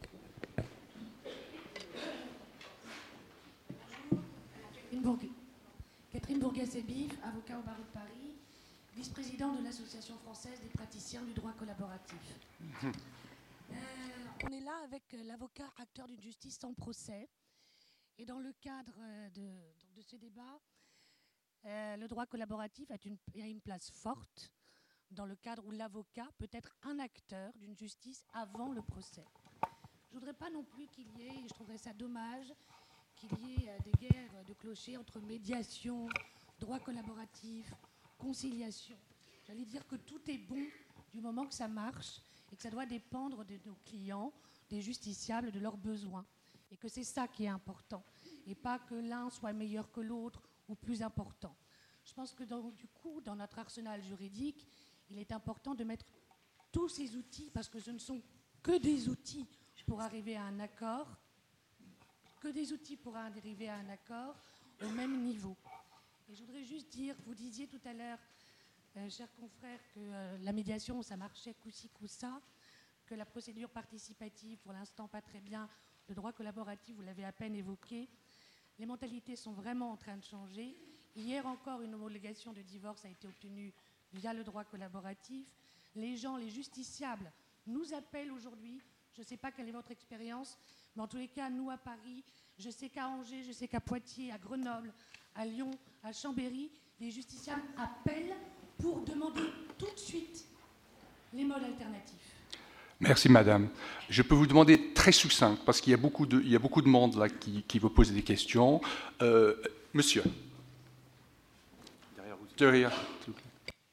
Catherine Bourgas-Ebif, avocat au barreau de Paris, vice-présidente de l'Association française des praticiens du droit collaboratif. Mmh. Euh, on est là avec l'avocat acteur d'une justice sans procès. Et dans le cadre de, de ce débat, euh, le droit collaboratif a une, a une place forte dans le cadre où l'avocat peut être un acteur d'une justice avant le procès. Je ne voudrais pas non plus qu'il y ait, et je trouverais ça dommage, qu'il y ait des guerres de clochers entre médiation, droit collaboratif, conciliation. J'allais dire que tout est bon du moment que ça marche et que ça doit dépendre de nos clients, des justiciables, de leurs besoins. Et que c'est ça qui est important, et pas que l'un soit meilleur que l'autre ou plus important. Je pense que dans, du coup, dans notre arsenal juridique, il est important de mettre tous ces outils, parce que ce ne sont que des outils pour arriver à un accord, que des outils pour arriver à un accord au même niveau. Et je voudrais juste dire, vous disiez tout à l'heure, euh, chers confrères, que euh, la médiation, ça marchait coup-ci, coup-ça, que la procédure participative, pour l'instant, pas très bien. Le droit collaboratif, vous l'avez à peine évoqué. Les mentalités sont vraiment en train de changer. Hier encore, une homologation de divorce a été obtenue via le droit collaboratif. Les gens, les justiciables, nous appellent aujourd'hui. Je ne sais pas quelle est votre expérience, mais en tous les cas, nous à Paris, je sais qu'à Angers, je sais qu'à Poitiers, à Grenoble, à Lyon, à Chambéry, les justiciables appellent pour demander tout de suite les modes alternatifs. Merci, madame. Je peux vous demander très succinct, parce qu'il y a beaucoup de, il y a beaucoup de monde là qui, qui veut poser des questions. Euh, monsieur. Derrière vous. Derrière, s'il vous plaît.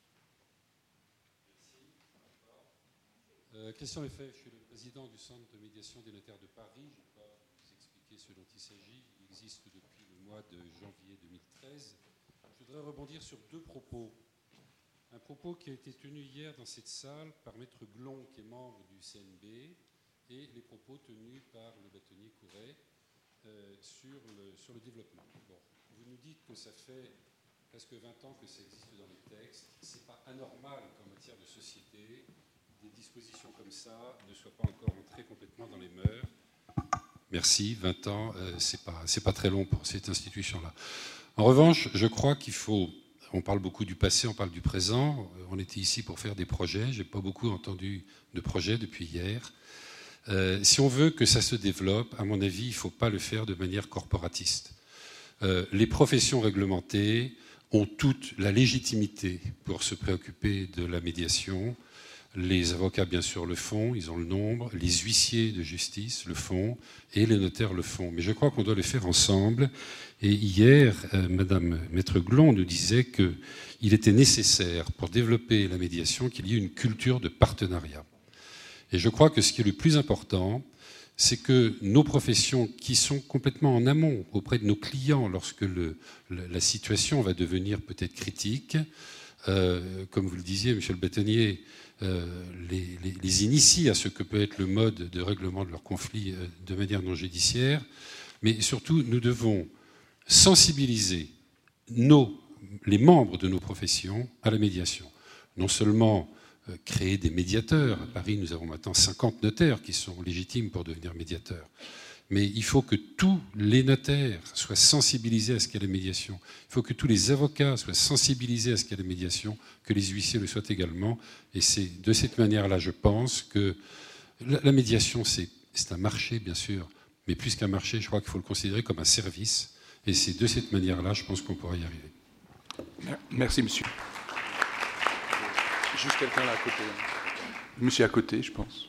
Euh, question est faite. Je suis le président du Centre de médiation des notaires de Paris. Je ne vais pas vous expliquer ce dont il s'agit. Il existe depuis le mois de janvier deux mille treize. Je voudrais rebondir sur deux propos. Un propos qui a été tenu hier dans cette salle par Maître Glon, qui est membre du C N B, et les propos tenus par le bâtonnier Couret euh, sur, le, sur le développement. Bon, vous nous dites que ça fait presque vingt ans que ça existe dans les textes. Ce n'est pas anormal qu'en matière de société, des dispositions comme ça ne soient pas encore entrées complètement dans les mœurs. Merci, vingt ans, euh, ce n'est pas, c'est pas très long pour cette institution-là. En revanche, je crois qu'il faut... On parle beaucoup du passé, on parle du présent. On était ici pour faire des projets. Je n'ai pas beaucoup entendu de projets depuis hier. Euh, si on veut que ça se développe, à mon avis, il ne faut pas le faire de manière corporatiste. Euh, les professions réglementées ont toute la légitimité pour se préoccuper de la médiation. Les avocats, bien sûr, le font, ils ont le nombre. Les huissiers de justice le font et les notaires le font. Mais je crois qu'on doit le faire ensemble. Et hier, euh, Madame Maître Glon nous disait qu'il était nécessaire, pour développer la médiation, qu'il y ait une culture de partenariat. Et je crois que ce qui est le plus important, c'est que nos professions qui sont complètement en amont auprès de nos clients lorsque le, la situation va devenir peut-être critique, euh, comme vous le disiez, Monsieur le bâtonnier, euh, les, les, les initie à ce que peut être le mode de règlement de leurs conflits euh, de manière non judiciaire, mais surtout nous devons sensibiliser nos, les membres de nos professions à la médiation. Non seulement euh, créer des médiateurs. À Paris, nous avons maintenant cinquante notaires qui sont légitimes pour devenir médiateurs. Mais il faut que tous les notaires soient sensibilisés à ce qu'est la médiation. Il faut que tous les avocats soient sensibilisés à ce qu'est la médiation, que les huissiers le soient également. Et c'est de cette manière-là, je pense, que la, la médiation, c'est, c'est un marché, bien sûr. Mais plus qu'un marché, je crois qu'il faut le considérer comme un service. Et c'est de cette manière-là, je pense qu'on pourra y arriver. Merci, monsieur. Juste quelqu'un là à côté. Monsieur à côté, je pense.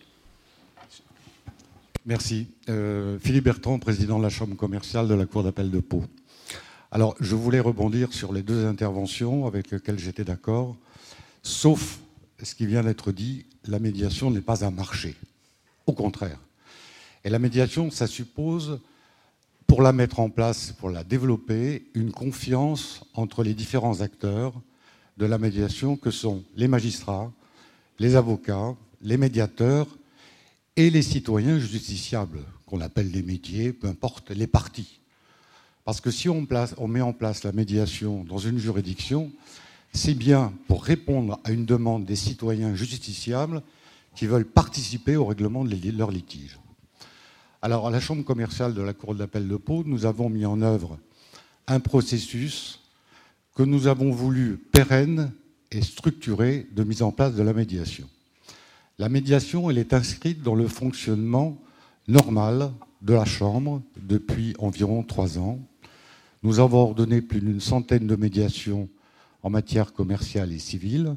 Merci. Euh, Philippe Bertrand, président de la Chambre commerciale de la Cour d'appel de Pau. Alors, je voulais rebondir sur les deux interventions avec lesquelles j'étais d'accord, sauf ce qui vient d'être dit, la médiation n'est pas un marché. Au contraire. Et la médiation, ça suppose, pour la mettre en place, pour la développer, une confiance entre les différents acteurs de la médiation que sont les magistrats, les avocats, les médiateurs et les citoyens justiciables, qu'on appelle les métiers, peu importe, les parties. Parce que si on, place, on met en place la médiation dans une juridiction, c'est bien pour répondre à une demande des citoyens justiciables qui veulent participer au règlement de leurs litiges. Alors, à la Chambre commerciale de la Cour d'appel de Pau, nous avons mis en œuvre un processus que nous avons voulu pérenne et structuré de mise en place de la médiation. La médiation, elle est inscrite dans le fonctionnement normal de la Chambre depuis environ trois ans. Nous avons ordonné plus d'une centaine de médiations en matière commerciale et civile.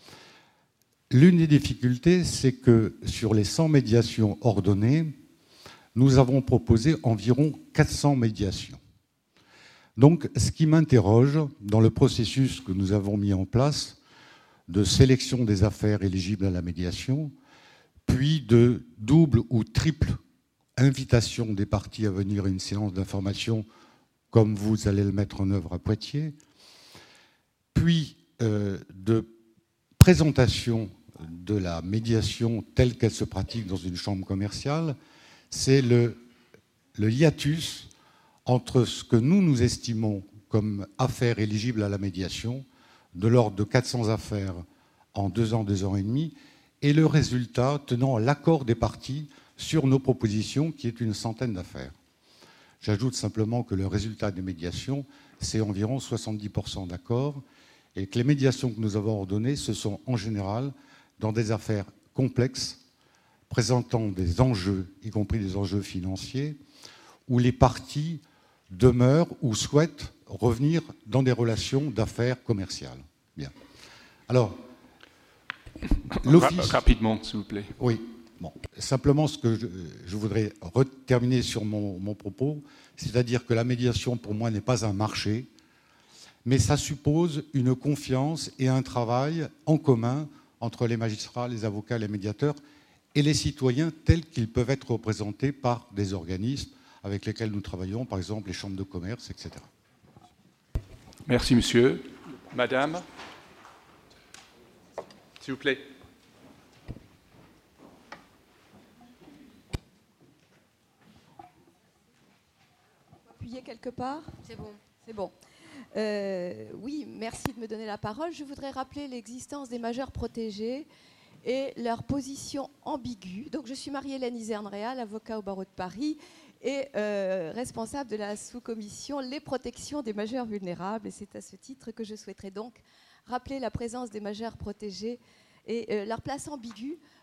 L'une des difficultés, c'est que sur les cent médiations ordonnées, nous avons proposé environ quatre cents médiations. Donc, ce qui m'interroge dans le processus que nous avons mis en place de sélection des affaires éligibles à la médiation, puis de double ou triple invitation des parties à venir à une séance d'information, comme vous allez le mettre en œuvre à Poitiers, puis euh, de présentation de la médiation telle qu'elle se pratique dans une chambre commerciale, c'est le, le hiatus entre ce que nous, nous estimons comme affaires éligibles à la médiation, de l'ordre de quatre cents affaires en deux ans, deux ans et demi, et le résultat tenant à l'accord des parties sur nos propositions, qui est une centaine d'affaires. J'ajoute simplement que le résultat des médiations, c'est environ soixante-dix pour cent d'accords, et que les médiations que nous avons ordonnées, ce sont en général dans des affaires complexes, présentant des enjeux, y compris des enjeux financiers, où les parties demeurent ou souhaitent revenir dans des relations d'affaires commerciales. Bien. Alors, l'office... Rapidement, s'il vous plaît. Oui. Bon. Simplement, ce que je, je voudrais terminer sur mon, mon propos, c'est-à-dire que la médiation, pour moi, n'est pas un marché, mais ça suppose une confiance et un travail en commun entre les magistrats, les avocats, les médiateurs et les citoyens tels qu'ils peuvent être représentés par des organismes avec lesquels nous travaillons, par exemple les chambres de commerce, et cetera. Merci, monsieur. Madame, s'il vous plaît. Appuyer quelque part ? C'est bon. C'est bon. Euh, oui, merci de me donner la parole. Je voudrais rappeler l'existence des majeurs protégés et leur position ambiguë. Donc, je suis Marie-Hélène Iserne-Réal, avocat au barreau de Paris et euh, responsable de la sous-commission Les protections des majeurs vulnérables. Et c'est à ce titre que je souhaiterais donc rappeler la présence des majeurs protégés et euh, leur place ambiguë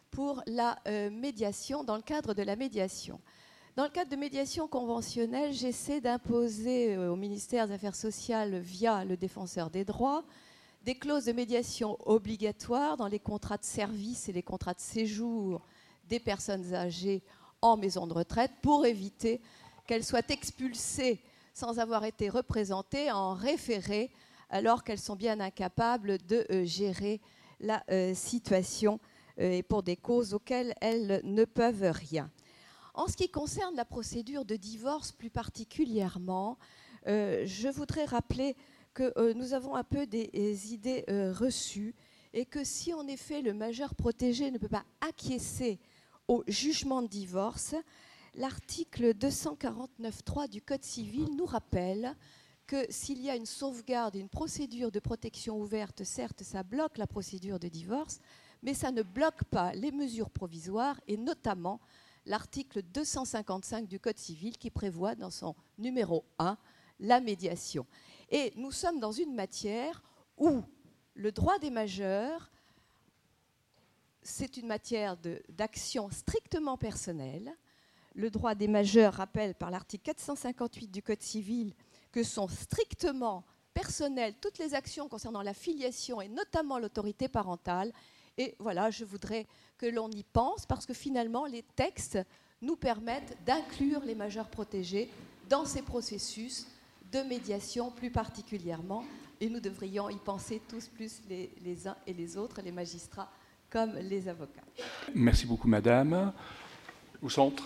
pour la euh, médiation, dans le cadre de la médiation. Dans le cadre de médiation conventionnelle, j'essaie d'imposer euh, au ministère des Affaires sociales, via le défenseur des droits, des clauses de médiation obligatoires dans les contrats de service et les contrats de séjour des personnes âgées en maison de retraite pour éviter qu'elles soient expulsées sans avoir été représentées en référé alors qu'elles sont bien incapables de euh, gérer la euh, situation euh, et pour des causes auxquelles elles ne peuvent rien. En ce qui concerne la procédure de divorce plus particulièrement, euh, je voudrais rappeler que euh, nous avons un peu des, des idées euh, reçues et que si en effet le majeur protégé ne peut pas acquiescer au jugement de divorce, l'article deux cent quarante-neuf point trois du Code civil nous rappelle que s'il y a une sauvegarde, une procédure de protection ouverte, certes ça bloque la procédure de divorce, mais ça ne bloque pas les mesures provisoires et notamment l'article deux cent cinquante-cinq du Code civil qui prévoit dans son numéro un la médiation. Et nous sommes dans une matière où le droit des majeurs, c'est une matière de, d'action strictement personnelle. Le droit des majeurs rappelle par l'article quatre cent cinquante-huit du Code civil que sont strictement personnelles toutes les actions concernant la filiation et notamment l'autorité parentale. Et voilà, je voudrais que l'on y pense parce que finalement, les textes nous permettent d'inclure les majeurs protégés dans ces processus de médiation plus particulièrement. Et nous devrions y penser tous plus les, les uns et les autres, les magistrats comme les avocats. Merci beaucoup, madame. Au centre.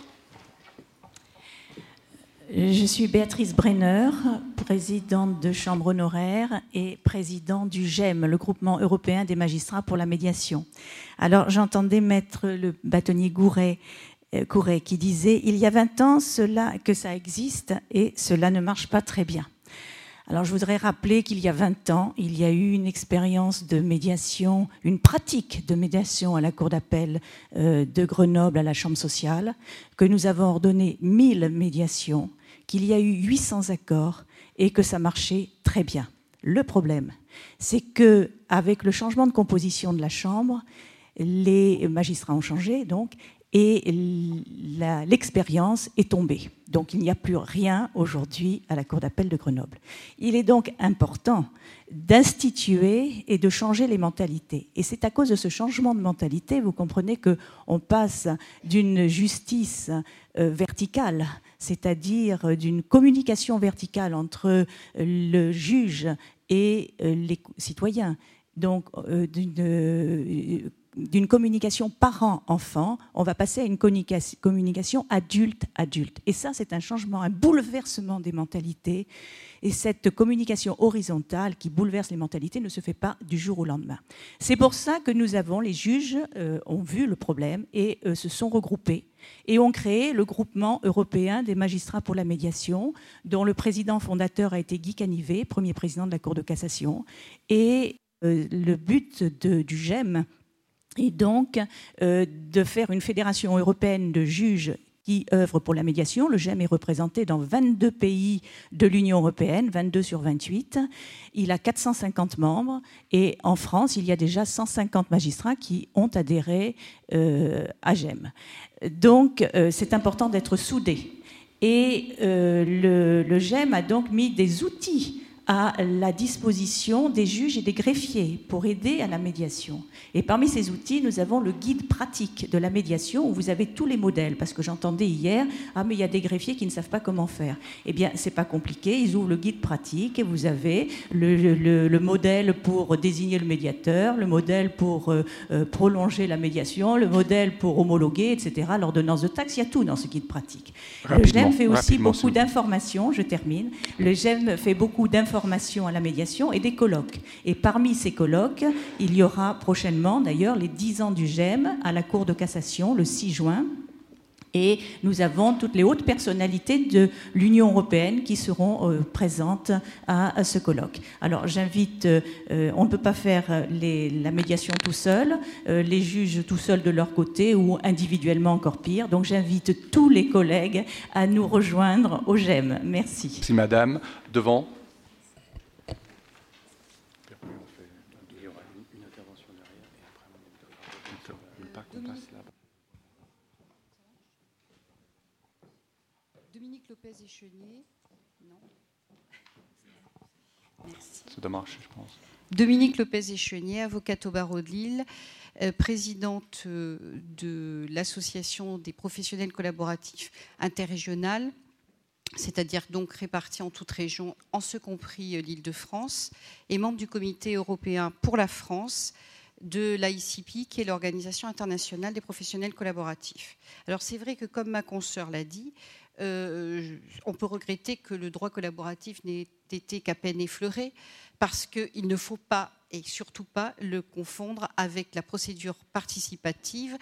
Je suis Béatrice Brenner, présidente de Chambre honoraire et présidente du G E M, le groupement européen des magistrats pour la médiation. Alors j'entendais maître le bâtonnier Gouret, euh, Couret qui disait « Il y a vingt ans cela, que ça existe et cela ne marche pas très bien ». Alors je voudrais rappeler qu'il y a vingt ans, il y a eu une expérience de médiation, une pratique de médiation à la Cour d'appel euh, de Grenoble à la Chambre sociale, que nous avons ordonné mille médiations, qu'il y a eu huit cents accords et que ça marchait très bien. Le problème, c'est qu'avec le changement de composition de la Chambre, les magistrats ont changé donc, et la, l'expérience est tombée. Donc il n'y a plus rien aujourd'hui à la Cour d'appel de Grenoble. Il est donc important d'instituer et de changer les mentalités. Et c'est à cause de ce changement de mentalité, vous comprenez qu'on passe d'une justice euh, verticale, c'est-à-dire d'une communication verticale entre le juge et euh, les citoyens, donc euh, d'une... Euh, d'une communication parent-enfant, on va passer à une communication adulte-adulte. Et ça, c'est un changement, un bouleversement des mentalités. Et cette communication horizontale qui bouleverse les mentalités ne se fait pas du jour au lendemain. C'est pour ça que nous avons, les juges euh, ont vu le problème et euh, se sont regroupés et ont créé le groupement européen des magistrats pour la médiation, dont le président fondateur a été Guy Canivet, premier président de la Cour de cassation. Et euh, le but de, du G E M, et donc euh, de faire une fédération européenne de juges qui œuvrent pour la médiation. Le G E M est représenté dans vingt-deux pays de l'Union européenne, vingt-deux sur vingt-huit. Il a quatre cent cinquante membres et en France, il y a déjà cent cinquante magistrats qui ont adhéré euh, à G E M. Donc, euh, c'est important d'être soudés. Et euh, le, le G E M a donc mis des outils à la disposition des juges et des greffiers pour aider à la médiation. Et parmi ces outils, nous avons le guide pratique de la médiation où vous avez tous les modèles, parce que j'entendais hier, ah mais il y a des greffiers qui ne savent pas comment faire. Eh bien, c'est pas compliqué, ils ouvrent le guide pratique et vous avez le, le, le modèle pour désigner le médiateur, le modèle pour euh, euh, prolonger la médiation, le modèle pour homologuer, et cetera. L'ordonnance de taxe, il y a tout dans ce guide pratique. Le G E M fait aussi beaucoup d'informations, je termine, le G E M fait beaucoup d'informations formation à la médiation et des colloques. Et parmi ces colloques, il y aura prochainement, d'ailleurs, les dix ans du G E M à la Cour de cassation, le six juin. Et nous avons toutes les hautes personnalités de l'Union européenne qui seront euh, présentes à, à ce colloque. Alors j'invite, euh, on ne peut pas faire les, la médiation tout seul, euh, les juges tout seuls de leur côté ou individuellement encore pire. Donc j'invite tous les collègues à nous rejoindre au G E M. Merci. Merci madame. Devant. Il y aura une intervention derrière et après on passe là. Lopez et Chenier. Non. Merci. Ça doit marcher, je pense. Dominique Lopez et Chenier, avocate au barreau de Lille, euh, présidente euh, de l'association des professionnels collaboratifs interrégionales, c'est-à-dire donc répartis en toute région, en ce compris euh, l'Île-de-France, et membre du comité européen pour la France de l'A I C P, qui est l'Organisation internationale des professionnels collaboratifs. Alors c'est vrai que, comme ma consoeur l'a dit, euh, on peut regretter que le droit collaboratif n'ait été qu'à peine effleuré, parce qu'il ne faut pas, et surtout pas, le confondre avec la procédure participative.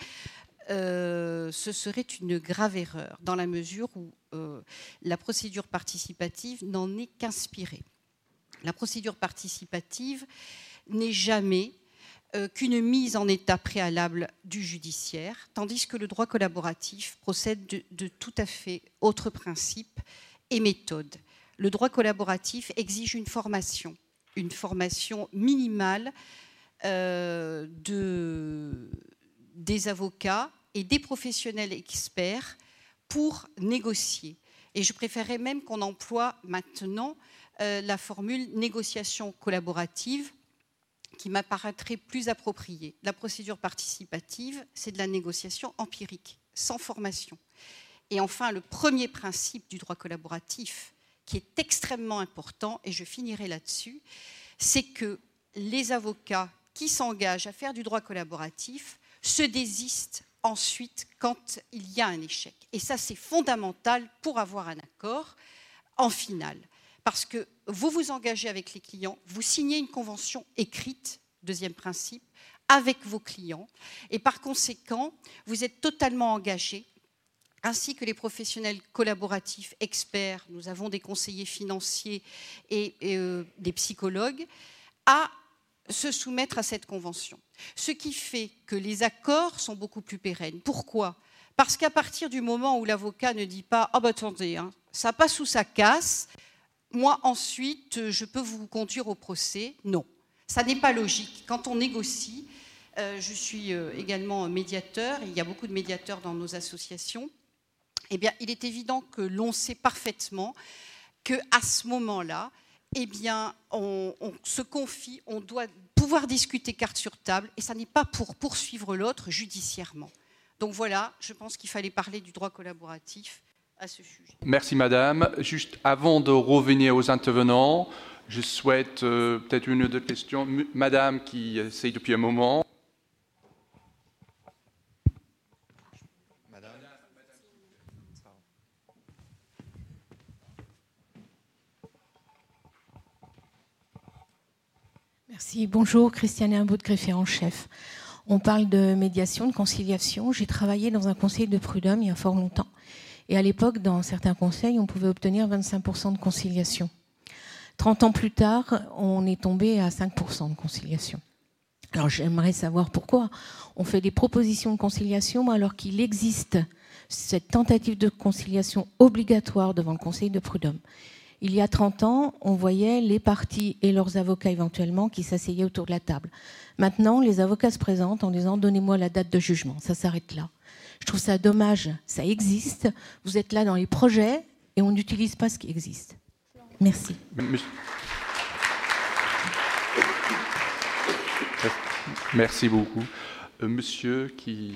Euh, ce serait une grave erreur, dans la mesure où euh, la procédure participative n'en est qu'inspirée. La procédure participative n'est jamais euh, qu'une mise en état préalable du judiciaire, tandis que le droit collaboratif procède de, de tout à fait autres principes et méthodes. Le droit collaboratif exige une formation, une formation minimale euh, de, des avocats et des professionnels experts pour négocier. Et je préférerais même qu'on emploie maintenant euh, la formule négociation collaborative, qui m'apparaîtrait plus appropriée. La procédure participative, c'est de la négociation empirique, sans formation. Et enfin, le premier principe du droit collaboratif, qui est extrêmement important, et je finirai là-dessus, c'est que les avocats qui s'engagent à faire du droit collaboratif se désistent ensuite quand il y a un échec. Et ça, c'est fondamental pour avoir un accord en finale. Parce que vous vous engagez avec les clients, vous signez une convention écrite, deuxième principe, avec vos clients, et par conséquent, vous êtes totalement engagé, ainsi que les professionnels collaboratifs experts, nous avons des conseillers financiers et, et euh, des psychologues, à se soumettre à cette convention. Ce qui fait que les accords sont beaucoup plus pérennes. Pourquoi ? Parce qu'à partir du moment où l'avocat ne dit pas « Ah ben attendez, hein, ça passe ou ça casse, moi ensuite je peux vous conduire au procès », non. Ça n'est pas logique. Quand on négocie, euh, je suis euh, également médiateur, il y a beaucoup de médiateurs dans nos associations, eh bien, il est évident que l'on sait parfaitement qu'à ce moment-là, eh bien, on, on se confie, on doit pouvoir discuter carte sur table, et ça n'est pas pour poursuivre l'autre judiciairement. Donc voilà, je pense qu'il fallait parler du droit collaboratif à ce sujet. Merci Madame. Juste avant de revenir aux intervenants, je souhaite euh, peut-être une ou deux questions. Madame qui essaye depuis un moment. Merci. Bonjour, Christiane Imbaud de greffier en chef. On parle de médiation, de conciliation. J'ai travaillé dans un conseil de prud'homme il y a fort longtemps. Et à l'époque, dans certains conseils, on pouvait obtenir vingt-cinq pour cent de conciliation. trente ans plus tard, on est tombé à cinq pour cent de conciliation. Alors j'aimerais savoir pourquoi on fait des propositions de conciliation alors qu'il existe cette tentative de conciliation obligatoire devant le conseil de prud'homme. Il y a trente ans, on voyait les parties et leurs avocats éventuellement qui s'asseyaient autour de la table. Maintenant, les avocats se présentent en disant « donnez-moi la date de jugement ». Ça s'arrête là. Je trouve ça dommage. Ça existe. Vous êtes là dans les projets et on n'utilise pas ce qui existe. Merci. Merci beaucoup. Euh, monsieur qui...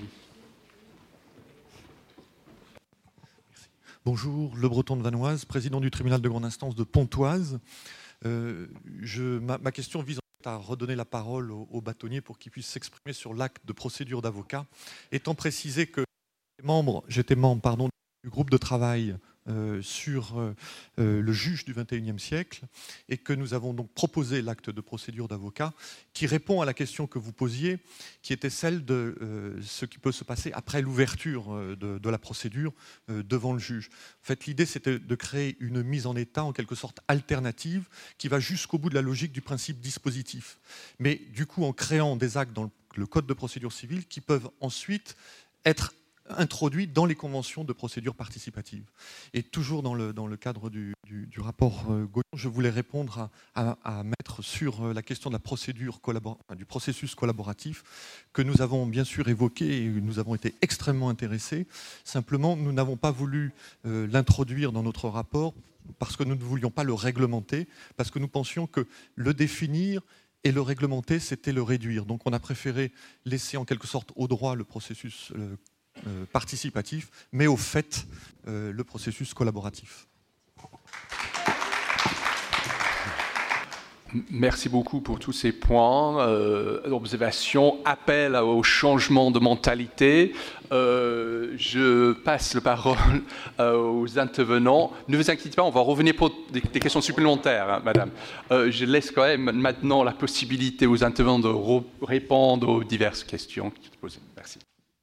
Bonjour, Le Breton de Vanoise, président du tribunal de grande instance de Pontoise. Euh, je, ma, ma question vise à redonner la parole aux, aux bâtonniers pour qu'ils puissent s'exprimer sur l'acte de procédure d'avocat, étant précisé que membre, j'étais membre pardon, du groupe de travail euh, sur euh, le juge du vingt et unième siècle et que nous avons donc proposé l'acte de procédure d'avocat qui répond à la question que vous posiez, qui était celle de euh, ce qui peut se passer après l'ouverture euh, de, de la procédure euh, devant le juge. En fait, l'idée, c'était de créer une mise en état, en quelque sorte alternative, qui va jusqu'au bout de la logique du principe dispositif. Mais du coup, en créant des actes dans le, le code de procédure civile qui peuvent ensuite être introduit dans les conventions de procédure participative. Et toujours dans le, dans le cadre du, du, du rapport euh, Gaudion, je voulais répondre à, à, à mettre sur la question de la procédure collabor- du processus collaboratif que nous avons bien sûr évoqué et nous avons été extrêmement intéressés. Simplement, nous n'avons pas voulu euh, l'introduire dans notre rapport parce que nous ne voulions pas le réglementer, parce que nous pensions que le définir et le réglementer, c'était le réduire. Donc on a préféré laisser en quelque sorte au droit le processus euh, euh, participatif, mais au fait euh, le processus collaboratif. Merci beaucoup pour tous ces points, euh, observations, appels au changement de mentalité. Euh, je passe la parole euh, aux intervenants. Ne vous inquiétez pas, on va revenir pour des, des questions supplémentaires, hein, madame. Euh, je laisse quand même maintenant la possibilité aux intervenants de re- répondre aux diverses questions qui sont posées. Merci.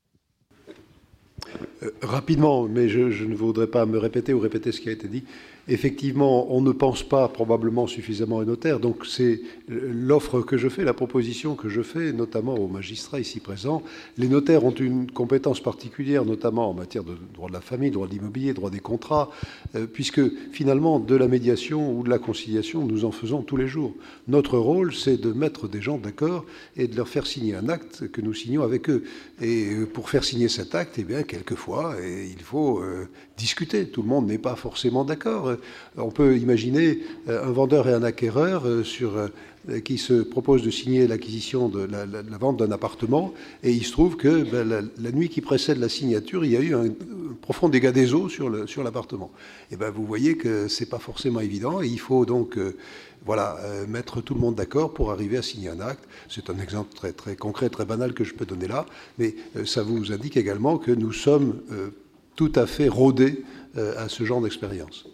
Euh, rapidement, mais je, je ne voudrais pas me répéter ou répéter ce qui a été dit. Effectivement, on ne pense pas probablement suffisamment aux notaires, donc c'est l'offre que je fais, la proposition que je fais, notamment aux magistrats ici présents. Les notaires ont une compétence particulière, notamment en matière de droit de la famille, droit de l'immobilier, droit des contrats, euh, puisque finalement, de la médiation ou de la conciliation, nous en faisons tous les jours. Notre rôle, c'est de mettre des gens d'accord et de leur faire signer un acte que nous signons avec eux. Et pour faire signer cet acte, eh bien, quelquefois, eh, il faut euh, discuter. Tout le monde n'est pas forcément d'accord. On peut imaginer un vendeur et un acquéreur sur, qui se proposent de signer l'acquisition de la, la, la vente d'un appartement, et il se trouve que ben, la, la nuit qui précède la signature, il y a eu un, un profond dégât des eaux sur, le, sur l'appartement. Et ben, vous voyez que c'est pas forcément évident, et il faut donc euh, voilà, euh, mettre tout le monde d'accord pour arriver à signer un acte. C'est un exemple très, très concret, très banal que je peux donner là, mais euh, ça vous indique également que nous sommes euh, tout à fait rodés euh, à ce genre d'expérience.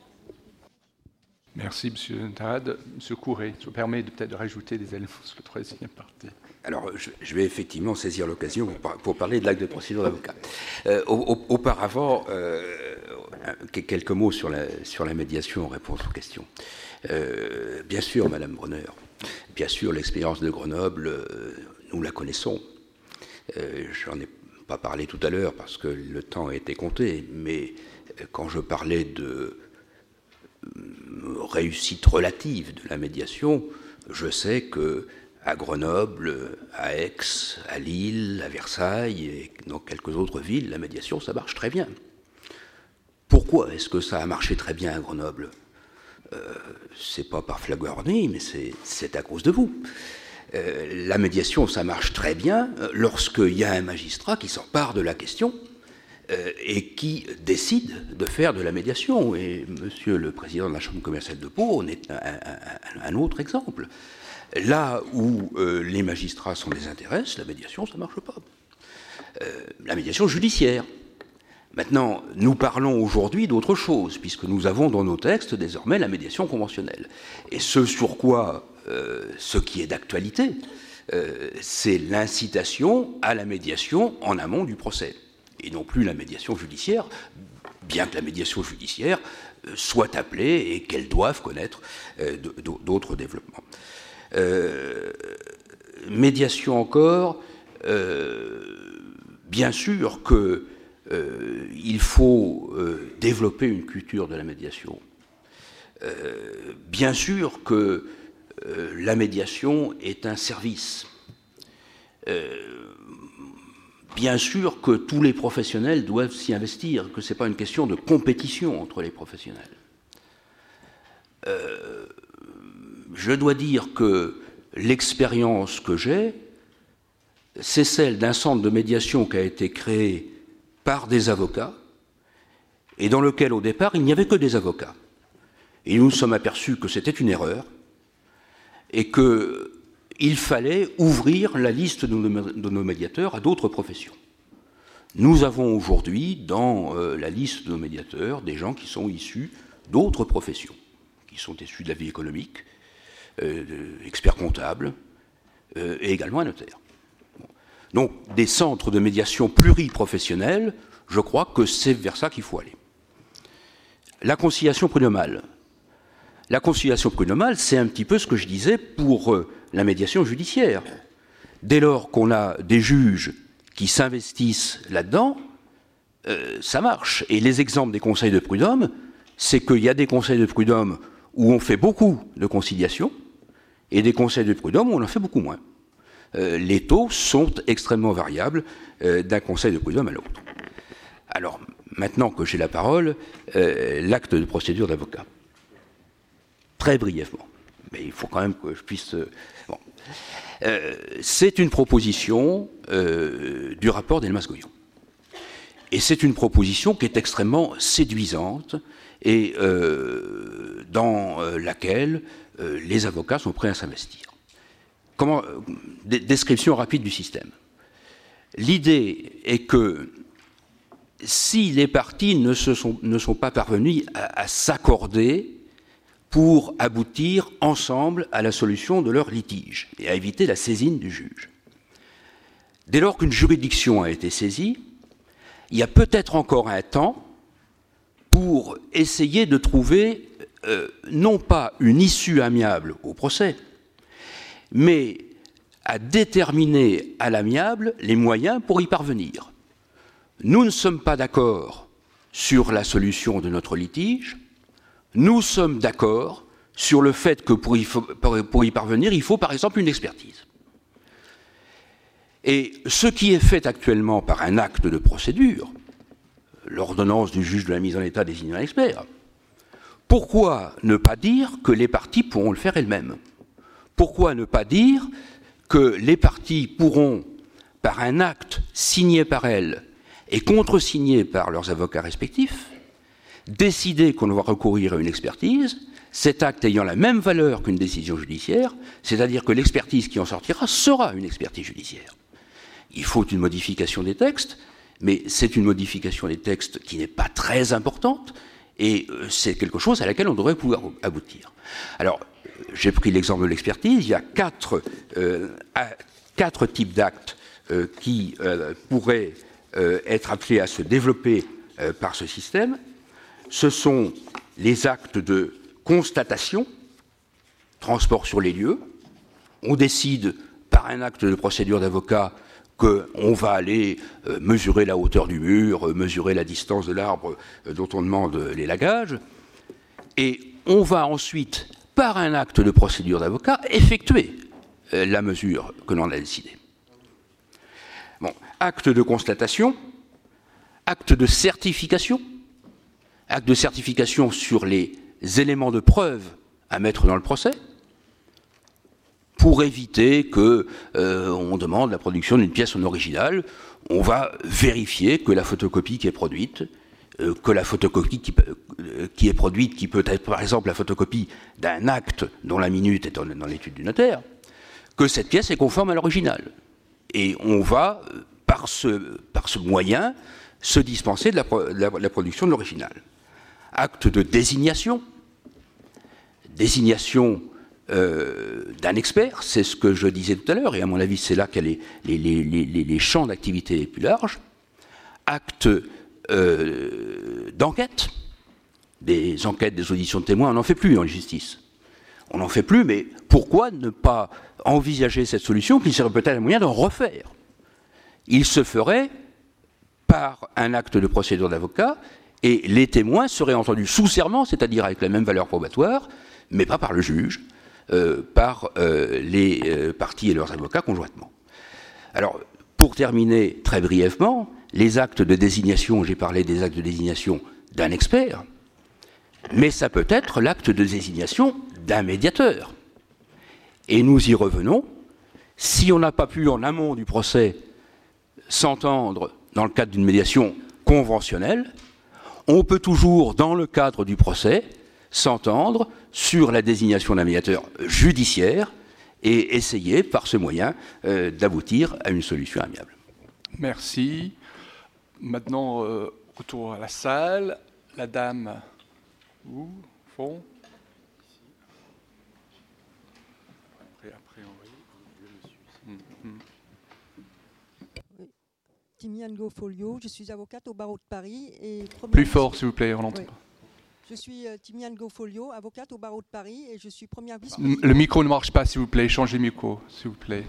Merci, M. Tarade. M. Courret, je vous permets de, peut-être de rajouter des éléments sur la troisième partie. Alors, je, je vais effectivement saisir l'occasion pour, pour parler de l'acte de procédure d'avocat. Euh, auparavant, euh, quelques mots sur la, sur la médiation en réponse aux questions. Euh, bien sûr, Madame Brunner, bien sûr, l'expérience de Grenoble, euh, nous la connaissons. Euh, je n'en ai pas parlé tout à l'heure parce que le temps a été compté, mais quand je parlais de réussite relative de la médiation, je sais que à Grenoble, à Aix, à Lille, à Versailles et dans quelques autres villes, la médiation, ça marche très bien. Pourquoi est-ce que ça a marché très bien à Grenoble ? euh, C'est pas par flagornerie, mais c'est, c'est à cause de vous. Euh, la médiation, ça marche très bien lorsqu'il y a un magistrat qui s'empare de la question euh, et qui décide de faire de la médiation. Et Monsieur le Président de la Chambre commerciale de Pau en est un, un, un autre exemple. Là où euh, les magistrats s'en désintéressent, la médiation, ça ne marche pas. Euh, la médiation judiciaire. Maintenant, nous parlons aujourd'hui d'autre chose, puisque nous avons dans nos textes désormais la médiation conventionnelle. Et ce sur quoi, euh, ce qui est d'actualité, euh, c'est l'incitation à la médiation en amont du procès, et non plus la médiation judiciaire, bien que la médiation judiciaire euh, soit appelée et qu'elle doive connaître euh, d'autres développements. Euh, médiation encore, euh, bien sûr que euh, il faut euh, développer une culture de la médiation. Euh, bien sûr que euh, la médiation est un service. Euh, bien sûr que tous les professionnels doivent s'y investir, que ce n'est pas une question de compétition entre les professionnels. Euh, Je dois dire que l'expérience que j'ai, c'est celle d'un centre de médiation qui a été créé par des avocats et dans lequel, au départ, il n'y avait que des avocats. Et nous nous sommes aperçus que c'était une erreur et qu'il fallait ouvrir la liste de nos, de nos médiateurs à d'autres professions. Nous avons aujourd'hui, dans euh, la liste de nos médiateurs, des gens qui sont issus d'autres professions, qui sont issus de la vie économique, Euh, experts comptables euh, et également un notaire. Bon. Donc des centres de médiation pluriprofessionnels, je crois que c'est vers ça qu'il faut aller. La conciliation prud'homale. La conciliation prud'homale, c'est un petit peu ce que je disais pour euh, la médiation judiciaire. Dès lors qu'on a des juges qui s'investissent là-dedans, euh, ça marche. Et les exemples des conseils de prud'homme, c'est qu'il y a des conseils de prud'homme où on fait beaucoup de conciliation et des conseils de prud'homme où on en fait beaucoup moins. Euh, les taux sont extrêmement variables euh, d'un conseil de prud'homme à l'autre. Alors, maintenant que j'ai la parole, euh, l'acte de procédure d'avocat. Très brièvement, mais il faut quand même que je puisse... Euh, bon. euh, c'est une proposition euh, du rapport d'Elmas-Goyon. Et c'est une proposition qui est extrêmement séduisante et euh, dans euh, laquelle euh, les avocats sont prêts à s'investir. Comment, euh, description rapide du système. L'idée est que si les parties ne, se sont, ne sont pas parvenues à, à s'accorder pour aboutir ensemble à la solution de leur litige et à éviter la saisine du juge. Dès lors qu'une juridiction a été saisie, il y a peut-être encore un temps pour essayer de trouver euh, non pas une issue amiable au procès, mais à déterminer à l'amiable les moyens pour y parvenir. Nous ne sommes pas d'accord sur la solution de notre litige, nous sommes d'accord sur le fait que pour y, pour y parvenir, il faut par exemple une expertise. Et ce qui est fait actuellement par un acte de procédure, l'ordonnance du juge de la mise en état désignant un expert, pourquoi ne pas dire que les parties pourront le faire elles-mêmes? Pourquoi ne pas dire que les parties pourront, par un acte signé par elles et contresigné par leurs avocats respectifs, décider qu'on va recourir à une expertise, cet acte ayant la même valeur qu'une décision judiciaire, c'est-à-dire que l'expertise qui en sortira sera une expertise judiciaire. Il faut une modification des textes, mais c'est une modification des textes qui n'est pas très importante, et c'est quelque chose à laquelle on devrait pouvoir aboutir. Alors, j'ai pris l'exemple de l'expertise, il y a quatre, euh, quatre types d'actes euh, qui euh, pourraient euh, être appelés à se développer euh, par ce système. Ce sont les actes de constatation, transport sur les lieux. On décide par un acte de procédure d'avocat qu'on va aller euh, mesurer la hauteur du mur, euh, mesurer la distance de l'arbre euh, dont on demande l'élagage, et on va ensuite, par un acte de procédure d'avocat, effectuer euh, la mesure que l'on a décidée. Bon, acte de constatation, acte de certification, acte de certification sur les éléments de preuve à mettre dans le procès, pour éviter qu'on euh, demande la production d'une pièce en original, on va vérifier que la photocopie qui est produite, euh, que la photocopie qui, euh, qui est produite, qui peut être par exemple la photocopie d'un acte dont la minute est dans, dans l'étude du notaire, que cette pièce est conforme à l'original. Et on va, par ce, par ce moyen, se dispenser de la, de la, de la production de l'original. Acte de désignation, désignation euh, d'un expert, c'est ce que je disais tout à l'heure, et à mon avis c'est là qu'il y a les, les, les, les, les champs d'activité les plus larges. Acte euh, d'enquête, des enquêtes, des auditions de témoins, on n'en fait plus en justice. On n'en fait plus, mais pourquoi ne pas envisager cette solution qui serait peut-être un moyen d'en refaire? Il se ferait par un acte de procédure d'avocat, et les témoins seraient entendus sous serment, c'est-à-dire avec la même valeur probatoire, mais pas par le juge, euh, par euh, les euh, parties et leurs avocats conjointement. Alors, pour terminer très brièvement, les actes de désignation, j'ai parlé des actes de désignation d'un expert, mais ça peut être l'acte de désignation d'un médiateur. Et nous y revenons, si on n'a pas pu en amont du procès s'entendre dans le cadre d'une médiation conventionnelle, on peut toujours, dans le cadre du procès, s'entendre sur la désignation d'un médiateur judiciaire et essayer, par ce moyen, euh, d'aboutir à une solution amiable. Merci. Maintenant, euh, retour à la salle. La dame, où, au fond? Après, après, on va y... Timiane Gofolio, je suis avocate au barreau de Paris. Et Plus fort, s'il vous plaît, on l'entend oui. pas. Je suis euh, Timiane Gofolio, avocate au barreau de Paris et je suis première vice-présidente. Le micro ne marche pas, s'il vous plaît. Changez le micro, s'il vous plaît.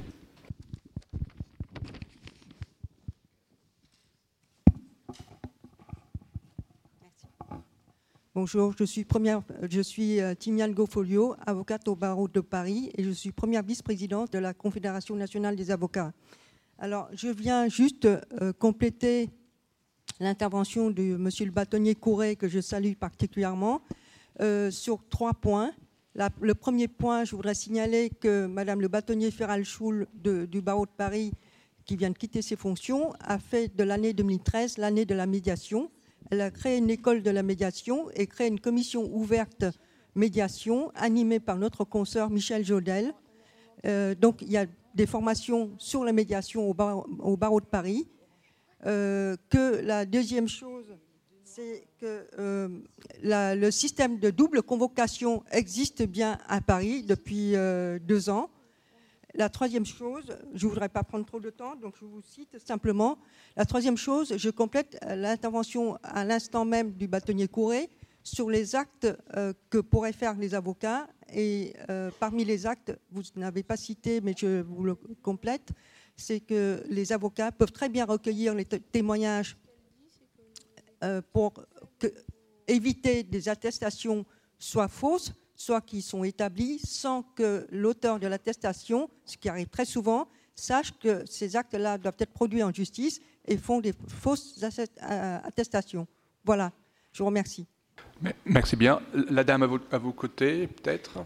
Bonjour, je suis, première, je suis Timiane Gofolio, avocate au barreau de Paris et je suis première vice-présidente de la Confédération nationale des avocats. Alors, je viens juste euh, compléter l'intervention de M. le bâtonnier Couret, que je salue particulièrement, euh, sur trois points. La, le premier point, je voudrais signaler que Mme le bâtonnier Ferral-Schul du barreau de Paris, qui vient de quitter ses fonctions, a fait de l'année deux mille treize l'année de la médiation. Elle a créé une école de la médiation et créé une commission ouverte médiation animée par notre consoeur Michel Jodel. Euh, donc, il y a des formations sur la médiation au, bar, au barreau de Paris. Euh, que la deuxième chose, c'est que euh, la, le système de double convocation existe bien à Paris depuis euh, deux ans. La troisième chose, je ne voudrais pas prendre trop de temps, donc je vous cite simplement. La troisième chose, je complète l'intervention à l'instant même du bâtonnier Couret sur les actes euh, que pourraient faire les avocats. Et euh, parmi les actes, vous n'avez pas cité, mais je vous le complète, c'est que les avocats peuvent très bien recueillir les témoignages euh, pour que, éviter des attestations soit fausses, soit qui sont établies sans que l'auteur de l'attestation, ce qui arrive très souvent, sache que ces actes-là doivent être produits en justice et font des fausses attestations. Voilà, je vous remercie. Merci bien. La dame à vos, à vos côtés, peut-être.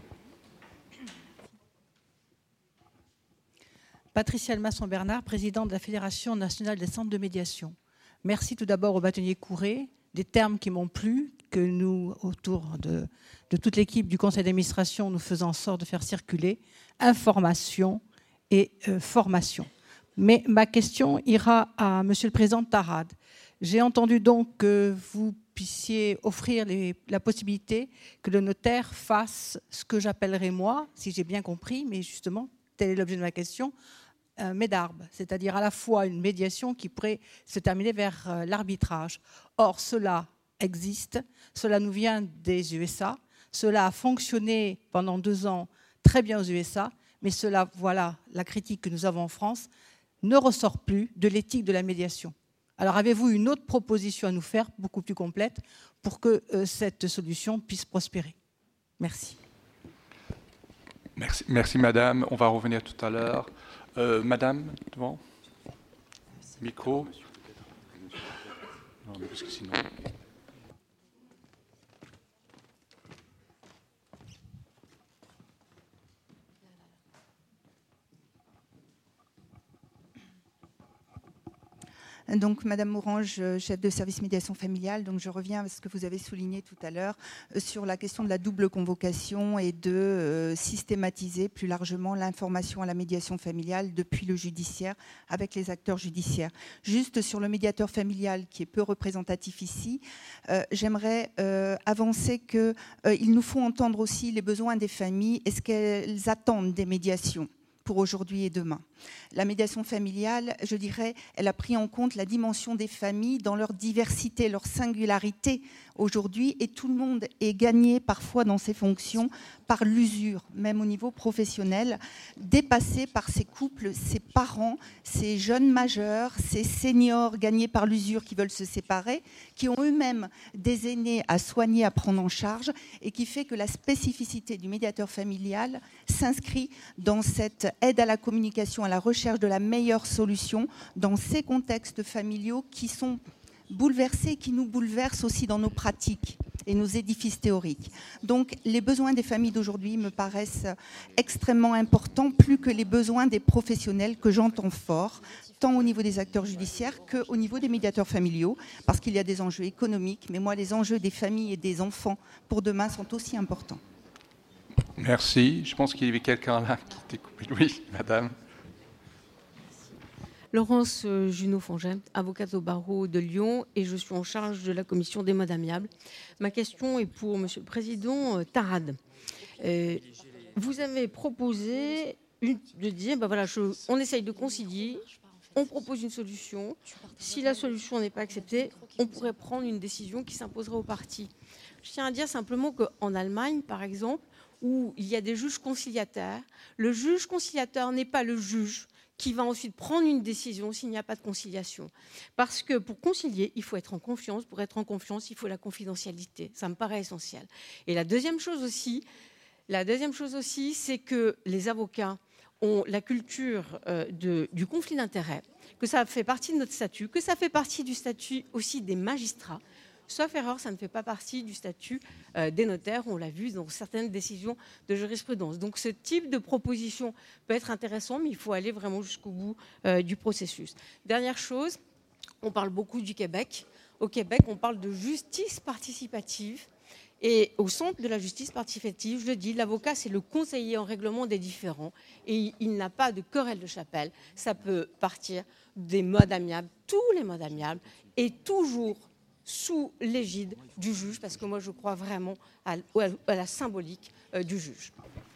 Patricia Masson-Bernard, présidente de la Fédération nationale des centres de médiation. Merci tout d'abord au bâtonnier Couret, des termes qui m'ont plu, que nous, autour de, de toute l'équipe du conseil d'administration, nous faisons en sorte de faire circuler, information et euh, formation. Mais ma question ira à Monsieur le Président Tarade. J'ai entendu donc que vous puissiez offrir les, la possibilité que le notaire fasse ce que j'appellerais moi, si j'ai bien compris, mais justement, tel est l'objet de ma question, un médarbe, c'est-à-dire à la fois une médiation qui pourrait se terminer vers euh, l'arbitrage. Or, cela existe, cela nous vient des U S A, cela a fonctionné pendant deux ans très bien aux U S A, mais cela, voilà, la critique que nous avons en France, ne ressort plus de l'éthique de la médiation. Alors, avez-vous une autre proposition à nous faire, beaucoup plus complète, pour que euh, cette solution puisse prospérer? Merci. Merci, merci madame. On va revenir tout à l'heure. Euh, madame, devant. Micro. Non, mais parce que sinon... Donc, Madame Mourange, chef de service médiation familiale, donc je reviens à ce que vous avez souligné tout à l'heure euh, sur la question de la double convocation et de euh, systématiser plus largement l'information à la médiation familiale depuis le judiciaire avec les acteurs judiciaires. Juste sur le médiateur familial qui est peu représentatif ici, euh, j'aimerais euh, avancer qu'il euh, nous faut entendre aussi les besoins des familles et ce qu'elles attendent des médiations pour aujourd'hui et demain. La médiation familiale, je dirais, elle a pris en compte la dimension des familles dans leur diversité, leur singularité aujourd'hui, et tout le monde est gagné parfois dans ses fonctions par l'usure, même au niveau professionnel, dépassé par ces couples, ces parents, ces jeunes majeurs, ces seniors gagnés par l'usure qui veulent se séparer, qui ont eux-mêmes des aînés à soigner, à prendre en charge, et qui fait que la spécificité du médiateur familial s'inscrit dans cette aide à la communication, à la recherche de la meilleure solution dans ces contextes familiaux qui sont bouleversés, qui nous bouleversent aussi dans nos pratiques et nos édifices théoriques. Donc les besoins des familles d'aujourd'hui me paraissent extrêmement importants, plus que les besoins des professionnels que j'entends fort, tant au niveau des acteurs judiciaires qu'au niveau des médiateurs familiaux, parce qu'il y a des enjeux économiques, mais moi les enjeux des familles et des enfants pour demain sont aussi importants. Merci. Je pense qu'il y avait quelqu'un là qui était coupé. Oui, madame. Laurence Junot-Fongin, avocate au barreau de Lyon, et je suis en charge de la commission des modes amiables. Ma question est pour Monsieur le Président Tarade. Euh, vous avez proposé une, de dire, ben voilà, je, on essaye de concilier, on propose une solution. Si la solution n'est pas acceptée, on pourrait prendre une décision qui s'imposerait aux parties. Je tiens à dire simplement qu'en Allemagne, par exemple, où il y a des juges conciliateurs, le juge conciliateur n'est pas le juge qui va ensuite prendre une décision s'il n'y a pas de conciliation. Parce que pour concilier, il faut être en confiance. Pour être en confiance, il faut la confidentialité. Ça me paraît essentiel. Et la deuxième chose aussi, la deuxième chose aussi, c'est que les avocats ont la culture euh, de, du conflit d'intérêts, que ça fait partie de notre statut, que ça fait partie du statut aussi des magistrats. Sauf erreur, ça ne fait pas partie du statut euh, des notaires, on l'a vu dans certaines décisions de jurisprudence. Donc ce type de proposition peut être intéressant, mais il faut aller vraiment jusqu'au bout euh, du processus. Dernière chose, on parle beaucoup du Québec. Au Québec, on parle de justice participative. Et au centre de la justice participative, je le dis, l'avocat, c'est le conseiller en règlement des différends. Et il n'a pas de querelle de chapelle. Ça peut partir des modes amiables, tous les modes amiables, et toujours sous l'égide du juge, parce que moi je crois vraiment à, à la symbolique euh, du juge.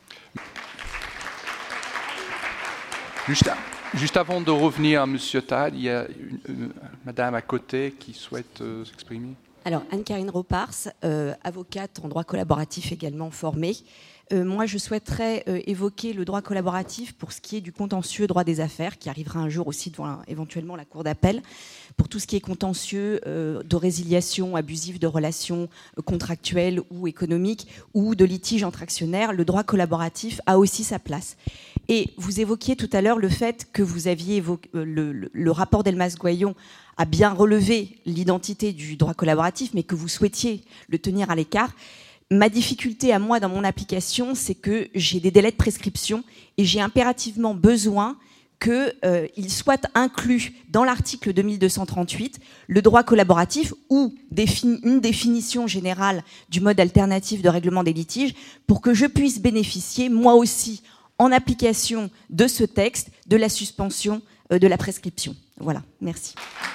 Juste, juste avant de revenir à M. Tad, il y a une, une madame à côté qui souhaite euh, s'exprimer. Alors, Anne-Karine Ropars, euh, avocate en droit collaboratif également formée. Euh, moi, je souhaiterais euh, évoquer le droit collaboratif pour ce qui est du contentieux droit des affaires, qui arrivera un jour aussi devant la, éventuellement la Cour d'appel, pour tout ce qui est contentieux euh, de résiliation abusive de relations euh, contractuelles ou économiques, ou de litiges entre actionnaires. Le droit collaboratif a aussi sa place. Et vous évoquiez tout à l'heure le fait que vous aviez évoqué, euh, le, le, le rapport d'Elmas-Goyon a bien relevé l'identité du droit collaboratif, mais que vous souhaitiez le tenir à l'écart. Ma difficulté à moi dans mon application, c'est que j'ai des délais de prescription et j'ai impérativement besoin qu'il euh, soit inclus dans l'article deux mille deux cent trente-huit le droit collaboratif ou défini, une définition générale du mode alternatif de règlement des litiges pour que je puisse bénéficier, moi aussi, en application de ce texte, de la suspension euh, de la prescription. Voilà, merci.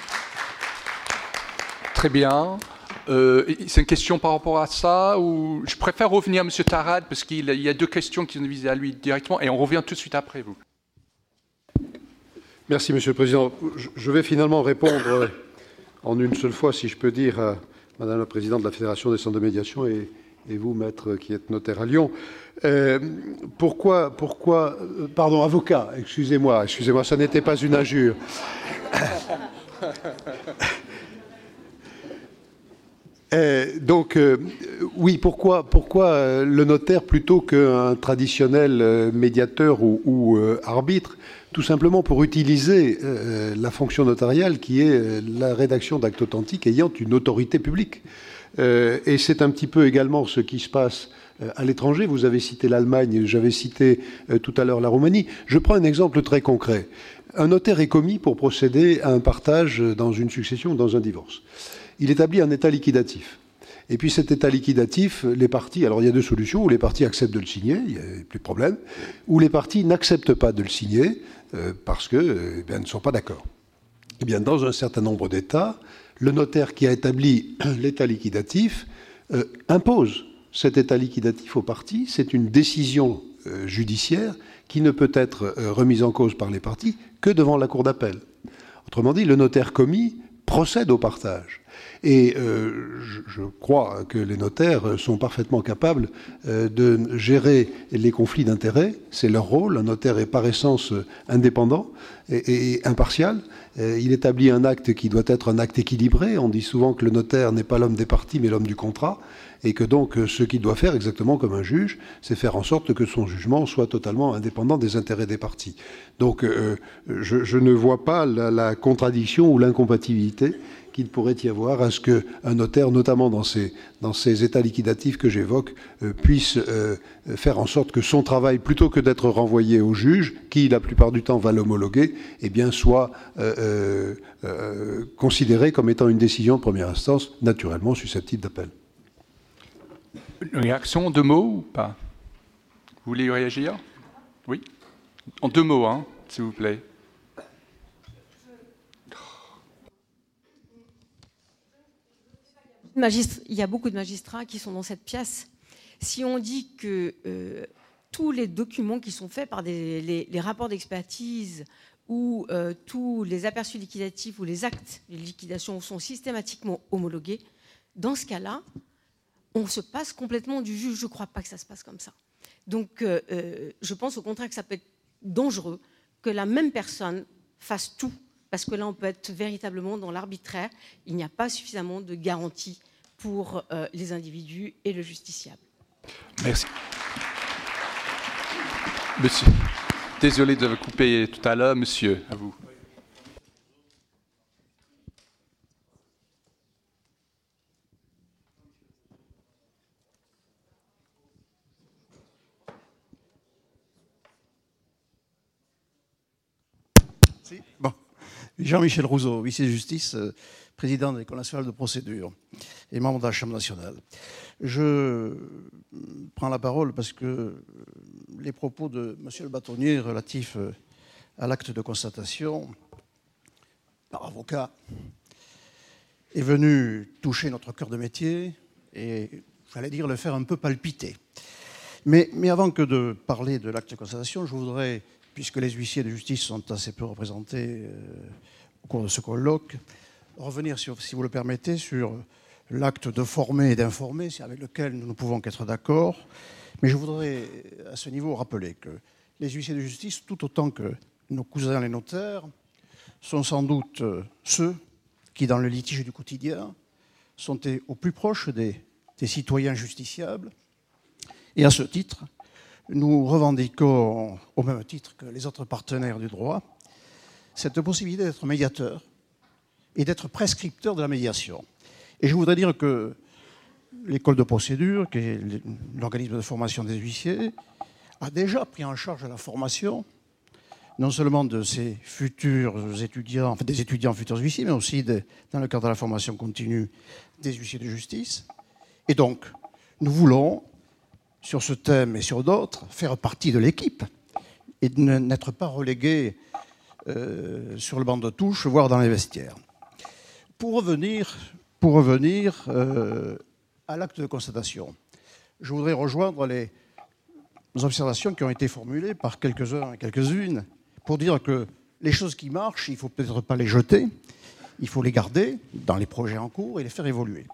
Très bien. Euh, c'est une question par rapport à ça ou je préfère revenir à M. Tarad parce qu'il y a deux questions qui sont visées à lui directement et on revient tout de suite après vous. Merci Monsieur le Président. Je vais finalement répondre en une seule fois, si je peux dire, à Madame la Présidente de la Fédération des centres de médiation et, et vous, Maître, qui êtes notaire à Lyon. Euh, pourquoi, pourquoi, pardon, avocat, excusez-moi, excusez-moi, ça n'était pas une injure. Euh, donc, euh, oui, pourquoi, pourquoi euh, le notaire plutôt qu'un traditionnel euh, médiateur ou, ou euh, arbitre? Tout simplement pour utiliser euh, la fonction notariale qui est euh, la rédaction d'actes authentiques ayant une autorité publique. Euh, et c'est un petit peu également ce qui se passe euh, à l'étranger. Vous avez cité l'Allemagne, j'avais cité euh, tout à l'heure la Roumanie. Je prends un exemple très concret. Un notaire est commis pour procéder à un partage dans une succession ou dans un divorce. Il établit un état liquidatif. Et puis cet état liquidatif, les parties, alors il y a deux solutions, où les parties acceptent de le signer, il n'y a plus de problème, ou les parties n'acceptent pas de le signer euh, parce qu'elles euh, eh ne sont pas d'accord. Eh bien, dans un certain nombre d'États, le notaire qui a établi l'état liquidatif euh, impose cet état liquidatif aux parties. C'est une décision euh, judiciaire qui ne peut être euh, remise en cause par les parties que devant la cour d'appel. Autrement dit, le notaire commis procède au partage. Et euh, je, je crois que les notaires sont parfaitement capables euh, de gérer les conflits d'intérêts. C'est leur rôle. Un notaire est par essence indépendant et, et impartial. Euh, il établit un acte qui doit être un acte équilibré. On dit souvent que le notaire n'est pas l'homme des parties, mais l'homme du contrat. Et que donc ce qu'il doit faire, exactement comme un juge, c'est faire en sorte que son jugement soit totalement indépendant des intérêts des parties. Donc euh, je, je ne vois pas la, la contradiction ou l'incompatibilité qu'il pourrait y avoir à ce qu'un notaire, notamment dans ces, dans ces états liquidatifs que j'évoque, euh, puisse euh, faire en sorte que son travail, plutôt que d'être renvoyé au juge, qui la plupart du temps va l'homologuer, eh bien, soit euh, euh, euh, considéré comme étant une décision de première instance, naturellement susceptible d'appel. Une réaction en deux mots ou pas? Vous voulez réagir? Oui. En deux mots, hein, s'il vous plaît. Il y a beaucoup de magistrats qui sont dans cette pièce. Si on dit que euh, tous les documents qui sont faits par des, les, les rapports d'expertise ou euh, tous les aperçus liquidatifs ou les actes de liquidation sont systématiquement homologués, dans ce cas-là, on se passe complètement du juge. Je ne crois pas que ça se passe comme ça. Donc, euh, je pense au contraire que ça peut être dangereux que la même personne fasse tout, parce que là, on peut être véritablement dans l'arbitraire. Il n'y a pas suffisamment de garanties pour euh, les individus et le justiciable. Merci. Monsieur, désolé de vous couper tout à l'heure. Monsieur, à vous. Si. Bon. Jean-Michel Rousseau, huissier de justice, euh, président de l'École nationale de procédure et membre de la Chambre nationale. Je prends la parole parce que les propos de M. le bâtonnier relatifs à l'acte de constatation par avocat est venu toucher notre cœur de métier et, j'allais dire, le faire un peu palpiter. Mais, mais avant que de parler de l'acte de constatation, je voudrais, puisque les huissiers de justice sont assez peu représentés euh, au cours de ce colloque, revenir, sur, si vous le permettez, sur l'acte de former et d'informer, avec lequel nous ne pouvons qu'être d'accord. Mais je voudrais, à ce niveau, rappeler que les huissiers de justice, tout autant que nos cousins les notaires, sont sans doute ceux qui, dans le litige du quotidien, sont au plus proche des, des citoyens justiciables. Et à ce titre, nous revendiquons, au même titre que les autres partenaires du droit, cette possibilité d'être médiateur et d'être prescripteur de la médiation. Et je voudrais dire que l'école de procédure, qui est l'organisme de formation des huissiers, a déjà pris en charge la formation, non seulement de ses futurs étudiants, enfin des étudiants futurs huissiers, mais aussi de, dans le cadre de la formation continue des huissiers de justice. Et donc, nous voulons, sur ce thème et sur d'autres, faire partie de l'équipe et n'être pas relégués euh, sur le banc de touche, voire dans les vestiaires. Pour revenir, pour revenir euh, à l'acte de constatation, je voudrais rejoindre les observations qui ont été formulées par quelques-uns et quelques-unes pour dire que les choses qui marchent, il ne faut peut-être pas les jeter, il faut les garder dans les projets en cours et les faire évoluer.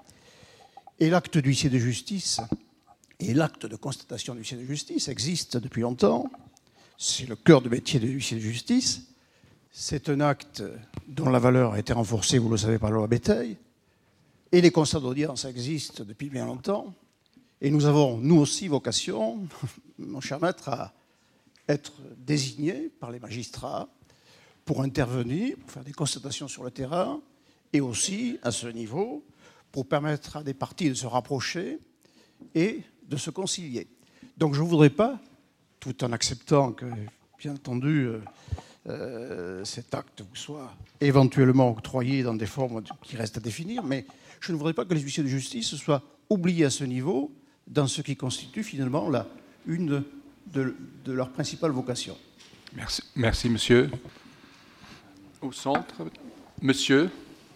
Et l'acte d'huissier de justice et l'acte de constatation d'huissier de justice existent depuis longtemps. C'est le cœur de métier de l'huissier de justice. C'est un acte dont la valeur a été renforcée, vous le savez, par la loi Béteille. Et les constats d'audience existent depuis bien longtemps. Et nous avons, nous aussi, vocation, mon cher maître, à être désignés par les magistrats pour intervenir, pour faire des constatations sur le terrain, et aussi, à ce niveau, pour permettre à des parties de se rapprocher et de se concilier. Donc je ne voudrais pas, tout en acceptant que, bien entendu, euh, euh, cet acte vous soit éventuellement octroyé dans des formes qui restent à définir, mais je ne voudrais pas que les huissiers de justice soient oubliés à ce niveau dans ce qui constitue finalement la, une de, de leurs principales vocations. Merci, merci monsieur. Au centre, monsieur.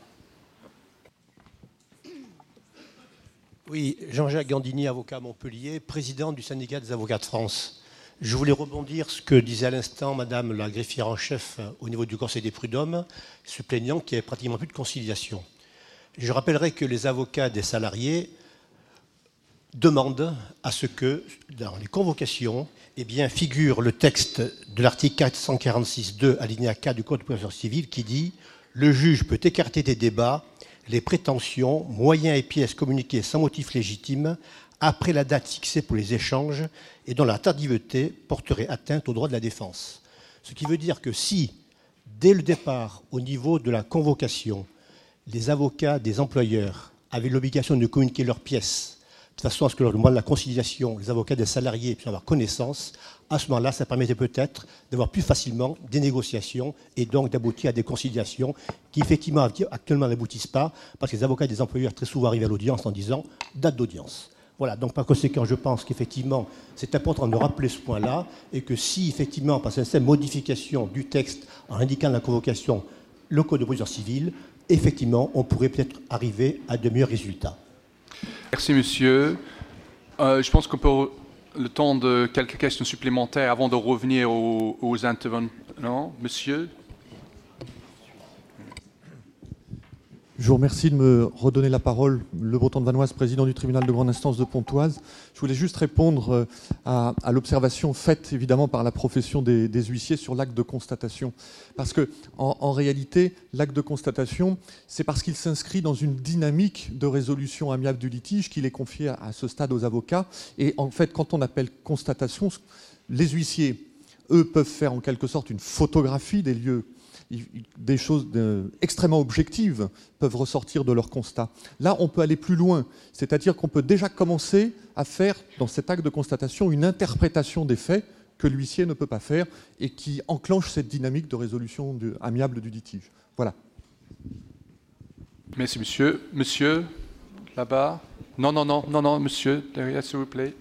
Oui, Jean-Jacques Gandini, avocat à Montpellier, président du syndicat des avocats de France. Je voulais rebondir sur ce que disait à l'instant Madame la greffière en chef au niveau du Conseil des prud'hommes, se plaignant qu'il n'y avait pratiquement plus de conciliation. Je rappellerai que les avocats des salariés demandent à ce que, dans les convocations, eh bien, figure le texte de l'article quatre cent quarante-six point deux, alinéa quatre du Code de procédure civile, qui dit « Le juge peut écarter des débats les prétentions, moyens et pièces communiquées sans motif légitime après la date fixée pour les échanges et dont la tardiveté porterait atteinte au droit de la défense. » Ce qui veut dire que si, dès le départ, au niveau de la convocation, les avocats des employeurs avaient l'obligation de communiquer leurs pièces, de façon à ce que lors du moment de la conciliation, les avocats des salariés puissent avoir connaissance, à ce moment-là, ça permettait peut-être d'avoir plus facilement des négociations et donc d'aboutir à des conciliations qui, effectivement, actuellement n'aboutissent pas, parce que les avocats des employeurs très souvent arrivent à l'audience en disant « date d'audience ». Voilà, donc par conséquent, je pense qu'effectivement, c'est important de rappeler ce point-là, et que si, effectivement, par cette modification du texte en indiquant la convocation, le Code de procédure civile, effectivement, on pourrait peut-être arriver à de meilleurs résultats. Merci, monsieur. Euh, je pense qu'on peut le temps de quelques questions supplémentaires avant de revenir aux, aux intervenants. Monsieur. Je vous remercie de me redonner la parole. Le Breton de Vanoise, président du tribunal de grande instance de Pontoise. Je voulais juste répondre à, à l'observation faite évidemment par la profession des, des huissiers sur l'acte de constatation. Parce que en, en réalité, l'acte de constatation, c'est parce qu'il s'inscrit dans une dynamique de résolution amiable du litige qu'il est confié à, à ce stade aux avocats. Et en fait, quand on appelle constatation, les huissiers, eux, peuvent faire en quelque sorte une photographie des lieux. Des choses extrêmement objectives peuvent ressortir de leur constat. Là, on peut aller plus loin, c'est-à-dire qu'on peut déjà commencer à faire, dans cet acte de constatation, une interprétation des faits que l'huissier ne peut pas faire et qui enclenche cette dynamique de résolution de, amiable du litige. Voilà. Merci, monsieur. Monsieur, là-bas. Non, non, non, non, non, monsieur, derrière, s'il vous plaît.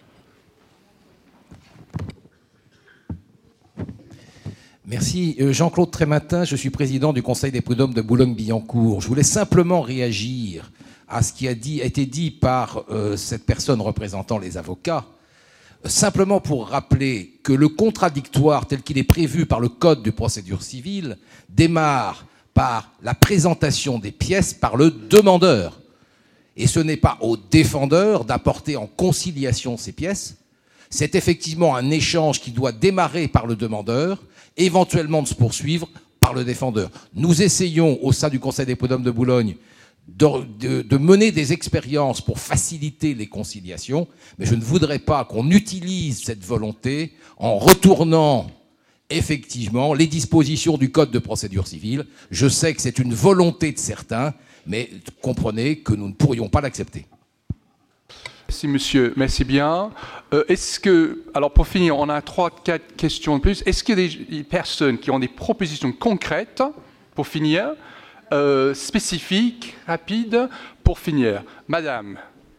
Merci. Jean-Claude Trématin, je suis président du Conseil des prud'hommes de Boulogne-Billancourt. Je voulais simplement réagir à ce qui a, dit, a été dit par euh, cette personne représentant les avocats, simplement pour rappeler que le contradictoire tel qu'il est prévu par le Code de procédure civile démarre par la présentation des pièces par le demandeur. Et ce n'est pas au défendeur d'apporter en conciliation ces pièces. C'est effectivement un échange qui doit démarrer par le demandeur, éventuellement de se poursuivre par le défendeur. Nous essayons, au sein du Conseil des prud'hommes de Boulogne, de, de, de mener des expériences pour faciliter les conciliations, mais je ne voudrais pas qu'on utilise cette volonté en retournant effectivement les dispositions du Code de procédure civile. Je sais que c'est une volonté de certains, mais comprenez que nous ne pourrions pas l'accepter. Merci, monsieur. Merci bien. Euh, est-ce que, alors pour finir, on a trois, quatre questions de plus. Est-ce qu'il y a des, des personnes qui ont des propositions concrètes, pour finir, euh, spécifiques, rapides, pour finir? Madame.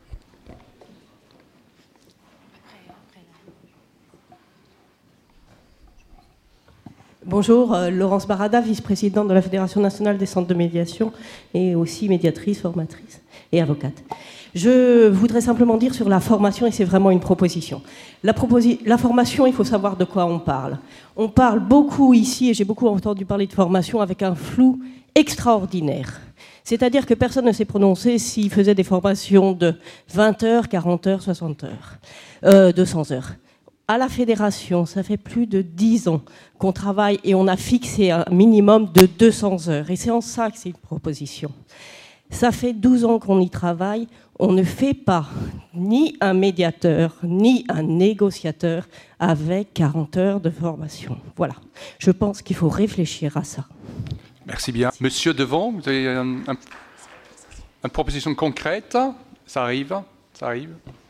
Bonjour, euh, Laurence Barada, vice-présidente de la Fédération nationale des centres de médiation et aussi médiatrice, formatrice et avocate. Je voudrais simplement dire sur la formation, et c'est vraiment une proposition. La, proposi- la formation, il faut savoir de quoi on parle. On parle beaucoup ici, et j'ai beaucoup entendu parler de formation avec un flou extraordinaire. C'est-à-dire que personne ne s'est prononcé s'il faisait des formations de vingt heures, quarante heures, soixante heures, euh, deux cents heures. À la fédération, ça fait plus de dix ans qu'on travaille et on a fixé un minimum de deux cents heures. Et c'est en ça que c'est une proposition. Ça fait douze ans qu'on y travaille. On ne fait pas ni un médiateur, ni un négociateur avec quarante heures de formation. Voilà. Je pense qu'il faut réfléchir à ça. Merci bien. Monsieur Devant, vous avez un, un, une proposition concrète? Ça arrive, ça arrive.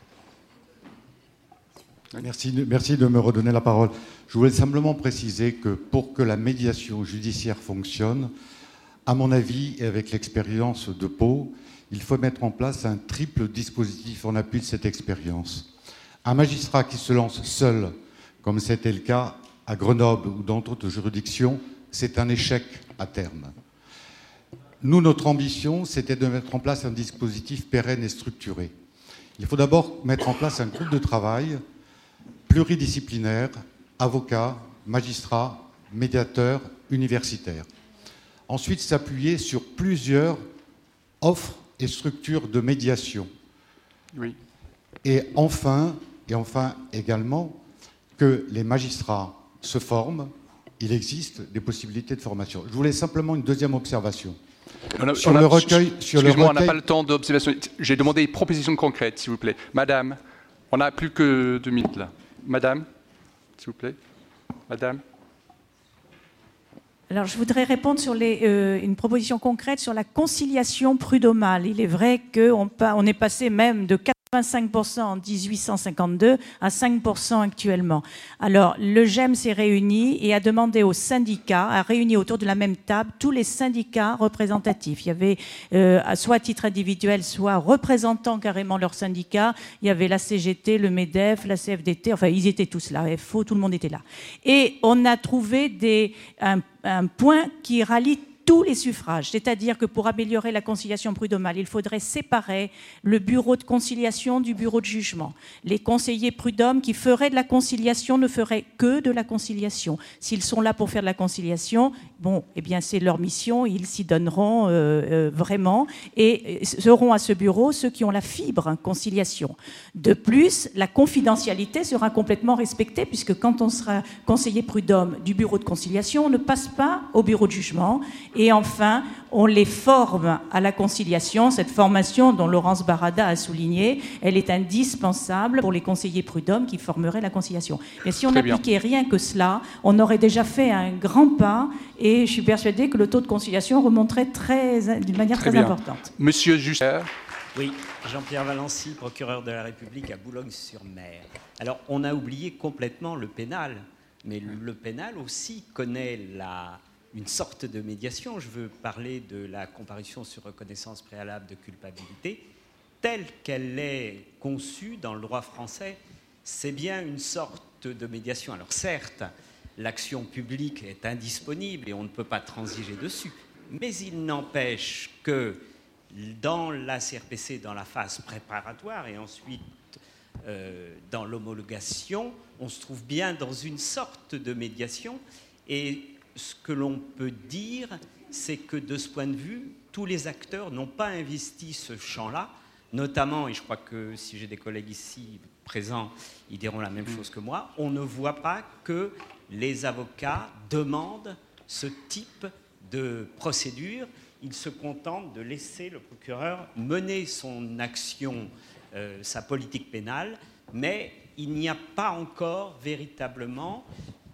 Merci, merci de me redonner la parole. Je voulais simplement préciser que pour que la médiation judiciaire fonctionne, à mon avis, et avec l'expérience de Pau, il faut mettre en place un triple dispositif en appui de cette expérience. Un magistrat qui se lance seul, comme c'était le cas à Grenoble ou dans d'autres juridictions, c'est un échec à terme. Nous, notre ambition, c'était de mettre en place un dispositif pérenne et structuré. Il faut d'abord mettre en place un groupe de travail pluridisciplinaire, avocats, magistrats, médiateurs, universitaires. Ensuite, s'appuyer sur plusieurs offres et structures de médiation. Oui. Et enfin, et enfin également, que les magistrats se forment. Il existe des possibilités de formation. Je voulais simplement une deuxième observation. On a, sur on a, le recueil... Excusez-moi, on n'a pas le temps d'observation. J'ai demandé une proposition concrète, s'il vous plaît. Madame, on n'a plus que deux minutes là. Madame, s'il vous plaît. Madame. Alors, je voudrais répondre sur les, euh, une proposition concrète sur la conciliation prud'homale. Il est vrai qu'on on est passé même de quatre-vingt-cinq pour cent en dix-huit cent cinquante-deux à cinq pour cent actuellement. Alors, le G E M s'est réuni et a demandé aux syndicats, a réuni autour de la même table tous les syndicats représentatifs. Il y avait euh, soit à titre individuel, soit représentant carrément leur syndicat. Il y avait la C G T, le MEDEF, la C F D T, enfin, ils étaient tous là, F O, tout le monde était là. Et on a trouvé des, un, un point qui rallie tous les suffrages. C'est-à-dire que pour améliorer la conciliation prud'homale, il faudrait séparer le bureau de conciliation du bureau de jugement. Les conseillers prud'hommes qui feraient de la conciliation ne feraient que de la conciliation. S'ils sont là pour faire de la conciliation, bon, eh bien c'est leur mission, ils s'y donneront euh, euh, vraiment et seront à ce bureau ceux qui ont la fibre conciliation. De plus, la confidentialité sera complètement respectée puisque quand on sera conseiller prud'homme du bureau de conciliation, on ne passe pas au bureau de jugement. Et enfin, on les forme à la conciliation. Cette formation dont Laurence Barada a souligné, elle est indispensable pour les conseillers prud'hommes qui formeraient la conciliation. Mais si on n'appliquait rien que cela, on aurait déjà fait un grand pas et je suis persuadée que le taux de conciliation remonterait très, d'une manière très, très importante. Monsieur Juster. Oui, Jean-Pierre Valency, procureur de la République à Boulogne-sur-Mer. Alors, on a oublié complètement le pénal, mais le pénal aussi connaît la... une sorte de médiation. Je veux parler de la comparution sur reconnaissance préalable de culpabilité. Telle qu'elle est conçue dans le droit français, c'est bien une sorte de médiation. Alors certes, l'action publique est indisponible et on ne peut pas transiger dessus, mais il n'empêche que dans la C R P C, dans la phase préparatoire et ensuite euh, dans l'homologation, on se trouve bien dans une sorte de médiation. Et ce que l'on peut dire, c'est que de ce point de vue, tous les acteurs n'ont pas investi ce champ-là, notamment, et je crois que si j'ai des collègues ici présents, ils diront la même chose que moi, on ne voit pas que les avocats demandent ce type de procédure. Ils se contentent de laisser le procureur mener son action, euh, sa politique pénale, mais il n'y a pas encore véritablement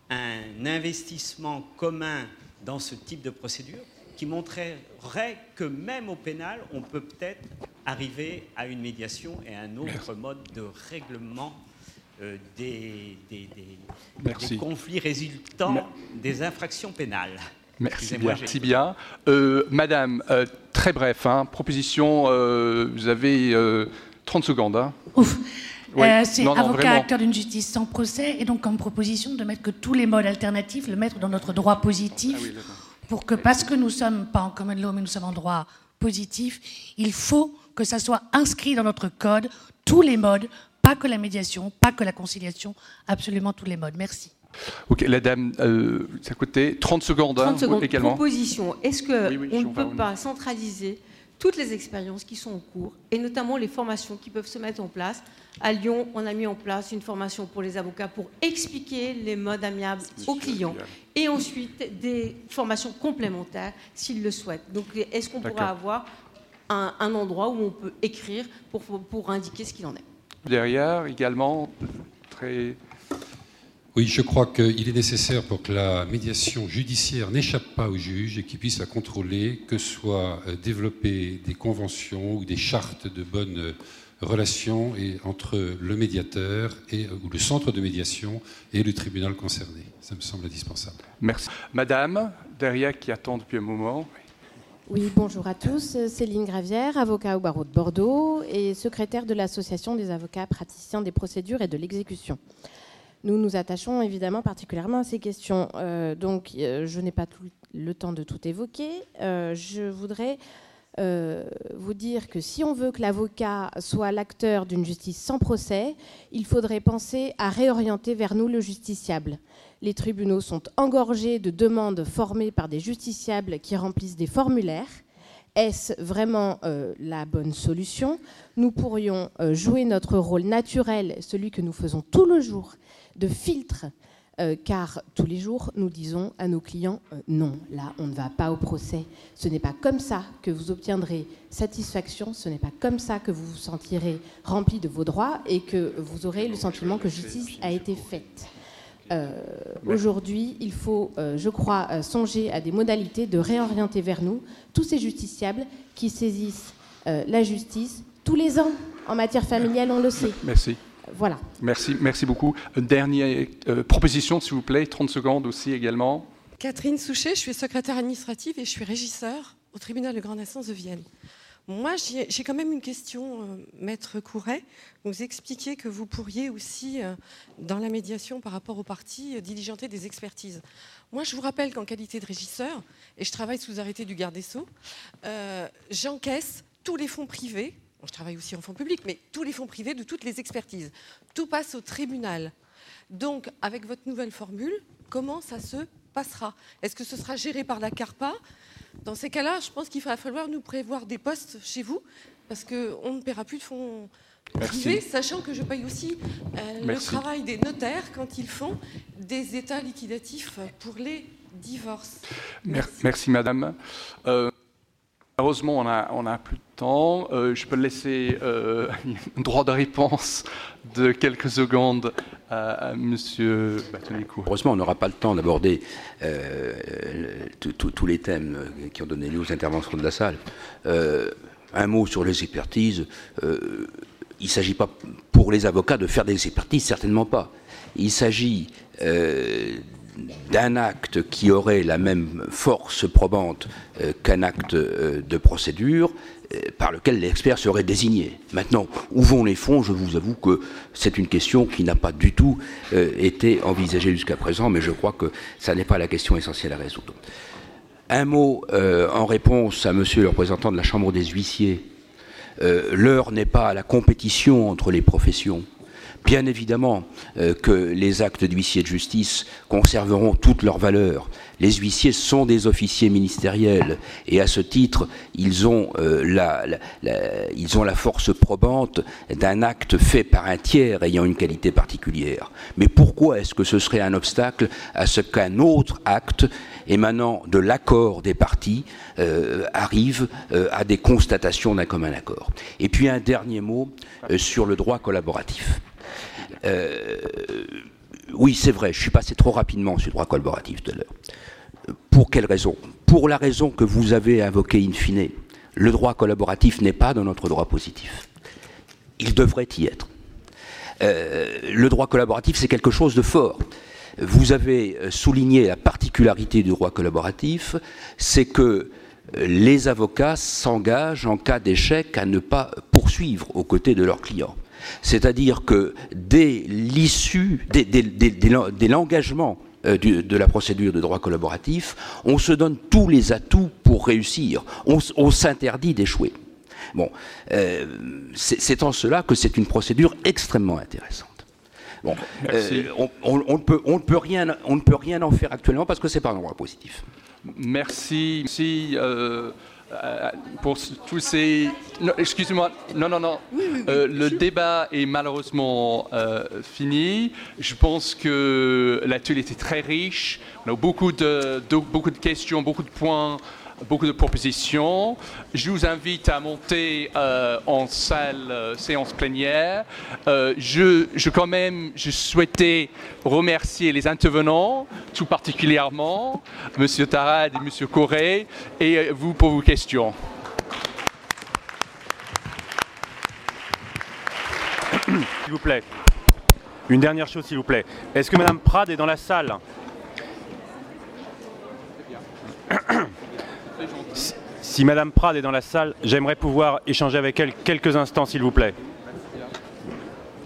un investissement commun dans ce type de procédure qui montrerait que même au pénal, on peut peut-être arriver à une médiation et à un autre mode de règlement euh, des, des, des, des conflits résultant Mer- des infractions pénales. Merci bien. Merci bien. Euh, Madame, euh, très bref, hein, proposition, euh, vous avez euh, trente secondes. Hein. Ouf. Oui. Euh, c'est non, non, avocat vraiment. acteur d'une justice sans procès et donc comme proposition de mettre que tous les modes alternatifs, le mettre dans notre droit positif ah oui, pour que, parce que nous ne sommes pas en common law mais nous sommes en droit positif, il faut que ça soit inscrit dans notre code, tous les modes, pas que la médiation, pas que la conciliation, absolument tous les modes. Merci. Ok, la dame, euh, à côté, trente secondes, trente hein, secondes. également. Proposition, est-ce qu'on oui, oui, ne peut pas centraliser toutes les expériences qui sont en cours, et notamment les formations qui peuvent se mettre en place. À Lyon, on a mis en place une formation pour les avocats pour expliquer les modes amiables aux clients, et ensuite des formations complémentaires s'ils le souhaitent. Donc, est-ce qu'on pourrait avoir un, un endroit où on peut écrire pour, pour indiquer ce qu'il en est? Derrière, également, très... Oui, je crois qu'il est nécessaire pour que la médiation judiciaire n'échappe pas au juge et qu'il puisse la contrôler, que soient développer des conventions ou des chartes de bonne relation et, entre le médiateur et, ou le centre de médiation et le tribunal concerné. Ça me semble indispensable. Merci. Madame, derrière, qui attend depuis un moment. Oui, bonjour à tous. Céline Gravière, avocat au barreau de Bordeaux et secrétaire de l'Association des avocats praticiens des procédures et de l'exécution. Nous nous attachons évidemment particulièrement à ces questions. Euh, donc, euh, je n'ai pas tout le temps de tout évoquer. Euh, je voudrais euh, vous dire que si on veut que l'avocat soit l'acteur d'une justice sans procès, il faudrait penser à réorienter vers nous le justiciable. Les tribunaux sont engorgés de demandes formées par des justiciables qui remplissent des formulaires. Est-ce vraiment euh, la bonne solution? Nous pourrions euh, jouer notre rôle naturel, celui que nous faisons tout le jour, de filtre, euh, car tous les jours, nous disons à nos clients euh, non, là, on ne va pas au procès. Ce n'est pas comme ça que vous obtiendrez satisfaction, ce n'est pas comme ça que vous vous sentirez rempli de vos droits et que vous aurez le sentiment que justice a été faite. Euh, aujourd'hui, il faut, euh, je crois, euh, songer à des modalités de réorienter vers nous tous ces justiciables qui saisissent euh, la justice tous les ans en matière familiale, on le sait. Merci. Voilà. Merci, merci beaucoup. Une dernière euh, proposition, s'il vous plaît, trente secondes aussi également. Catherine Souchet, je suis secrétaire administrative et je suis régisseur au tribunal de grande instance de Vienne. Moi, j'ai quand même une question, euh, Maître Couret. Vous expliquez que vous pourriez aussi, euh, dans la médiation par rapport aux parties, euh, diligenter des expertises. Moi, je vous rappelle qu'en qualité de régisseur, et je travaille sous arrêté du garde des Sceaux, euh, j'encaisse tous les fonds privés, bon, je travaille aussi en fonds publics, mais tous les fonds privés de toutes les expertises. Tout passe au tribunal. Donc, avec votre nouvelle formule, comment ça se passera? Est-ce que ce sera géré par la CARPA? Dans ces cas-là, je pense qu'il va falloir nous prévoir des postes chez vous, parce qu'on ne paiera plus de fonds privés, sachant que je paye aussi euh, le travail des notaires quand ils font des états liquidatifs pour les divorces. Merci, Merci madame. Euh, Heureusement, on a, on a plus de temps. Euh, je peux laisser euh, un droit de réponse de quelques secondes à, à monsieur Bâtonnier-Courret. Heureusement, on n'aura pas le temps d'aborder euh, tous les thèmes qui ont donné lieu aux interventions de la salle. Euh, un mot sur les expertises. Euh, il ne s'agit pas pour les avocats de faire des expertises, certainement pas. Il s'agit euh, d'un acte qui aurait la même force probante euh, qu'un acte euh, de procédure euh, par lequel l'expert serait désigné. Maintenant, où vont les fonds? Je vous avoue que c'est une question qui n'a pas du tout euh, été envisagée jusqu'à présent, mais je crois que ça n'est pas la question essentielle à résoudre. Un mot euh, en réponse à monsieur le représentant de la Chambre des huissiers. Euh, l'heure n'est pas à la compétition entre les professions. Bien évidemment euh, que les actes d'huissier de justice conserveront toute leur valeur. Les huissiers sont des officiers ministériels et à ce titre, ils ont, euh, la, la, la, ils ont la force probante d'un acte fait par un tiers ayant une qualité particulière. Mais pourquoi est-ce que ce serait un obstacle à ce qu'un autre acte émanant de l'accord des parties euh, arrive euh, à des constatations d'un commun accord? Et puis un dernier mot euh, sur le droit collaboratif. Euh, oui, c'est vrai, je suis passé trop rapidement sur le droit collaboratif tout à l'heure. Pour quelle raison? Pour la raison que vous avez invoquée in fine. Le droit collaboratif n'est pas dans notre droit positif. Il devrait y être. Euh, le droit collaboratif, c'est quelque chose de fort. Vous avez souligné la particularité du droit collaboratif, c'est que les avocats s'engagent en cas d'échec à ne pas poursuivre aux côtés de leurs clients. C'est-à-dire que dès l'issue, dès, dès, dès, dès l'engagement euh, du, de la procédure de droit collaboratif, on se donne tous les atouts pour réussir. On, on s'interdit d'échouer. Bon, euh, c'est en cela que c'est une procédure extrêmement intéressante. Bon, euh, on, on, on, ne peut, on, ne peut rien, on ne peut rien en faire actuellement parce que c'est pas un droit positif. Merci. Merci euh, euh, pour tous ces... Excusez-moi, non, non, non. Oui, oui, oui, euh, le débat est malheureusement euh, fini. Je pense que l'atelier était très riche. On a beaucoup de, de, beaucoup de questions, beaucoup de points, beaucoup de propositions. Je vous invite à monter euh, en salle euh, séance plénière. Euh, je, je quand même, je souhaitais remercier les intervenants, tout particulièrement Monsieur Tarad et Monsieur Couret, et vous pour vos questions. S'il vous plaît. Une dernière chose, s'il vous plaît. Est-ce que Madame Prade est dans la salle? Si Madame Prade est dans la salle, j'aimerais pouvoir échanger avec elle quelques instants, s'il vous plaît.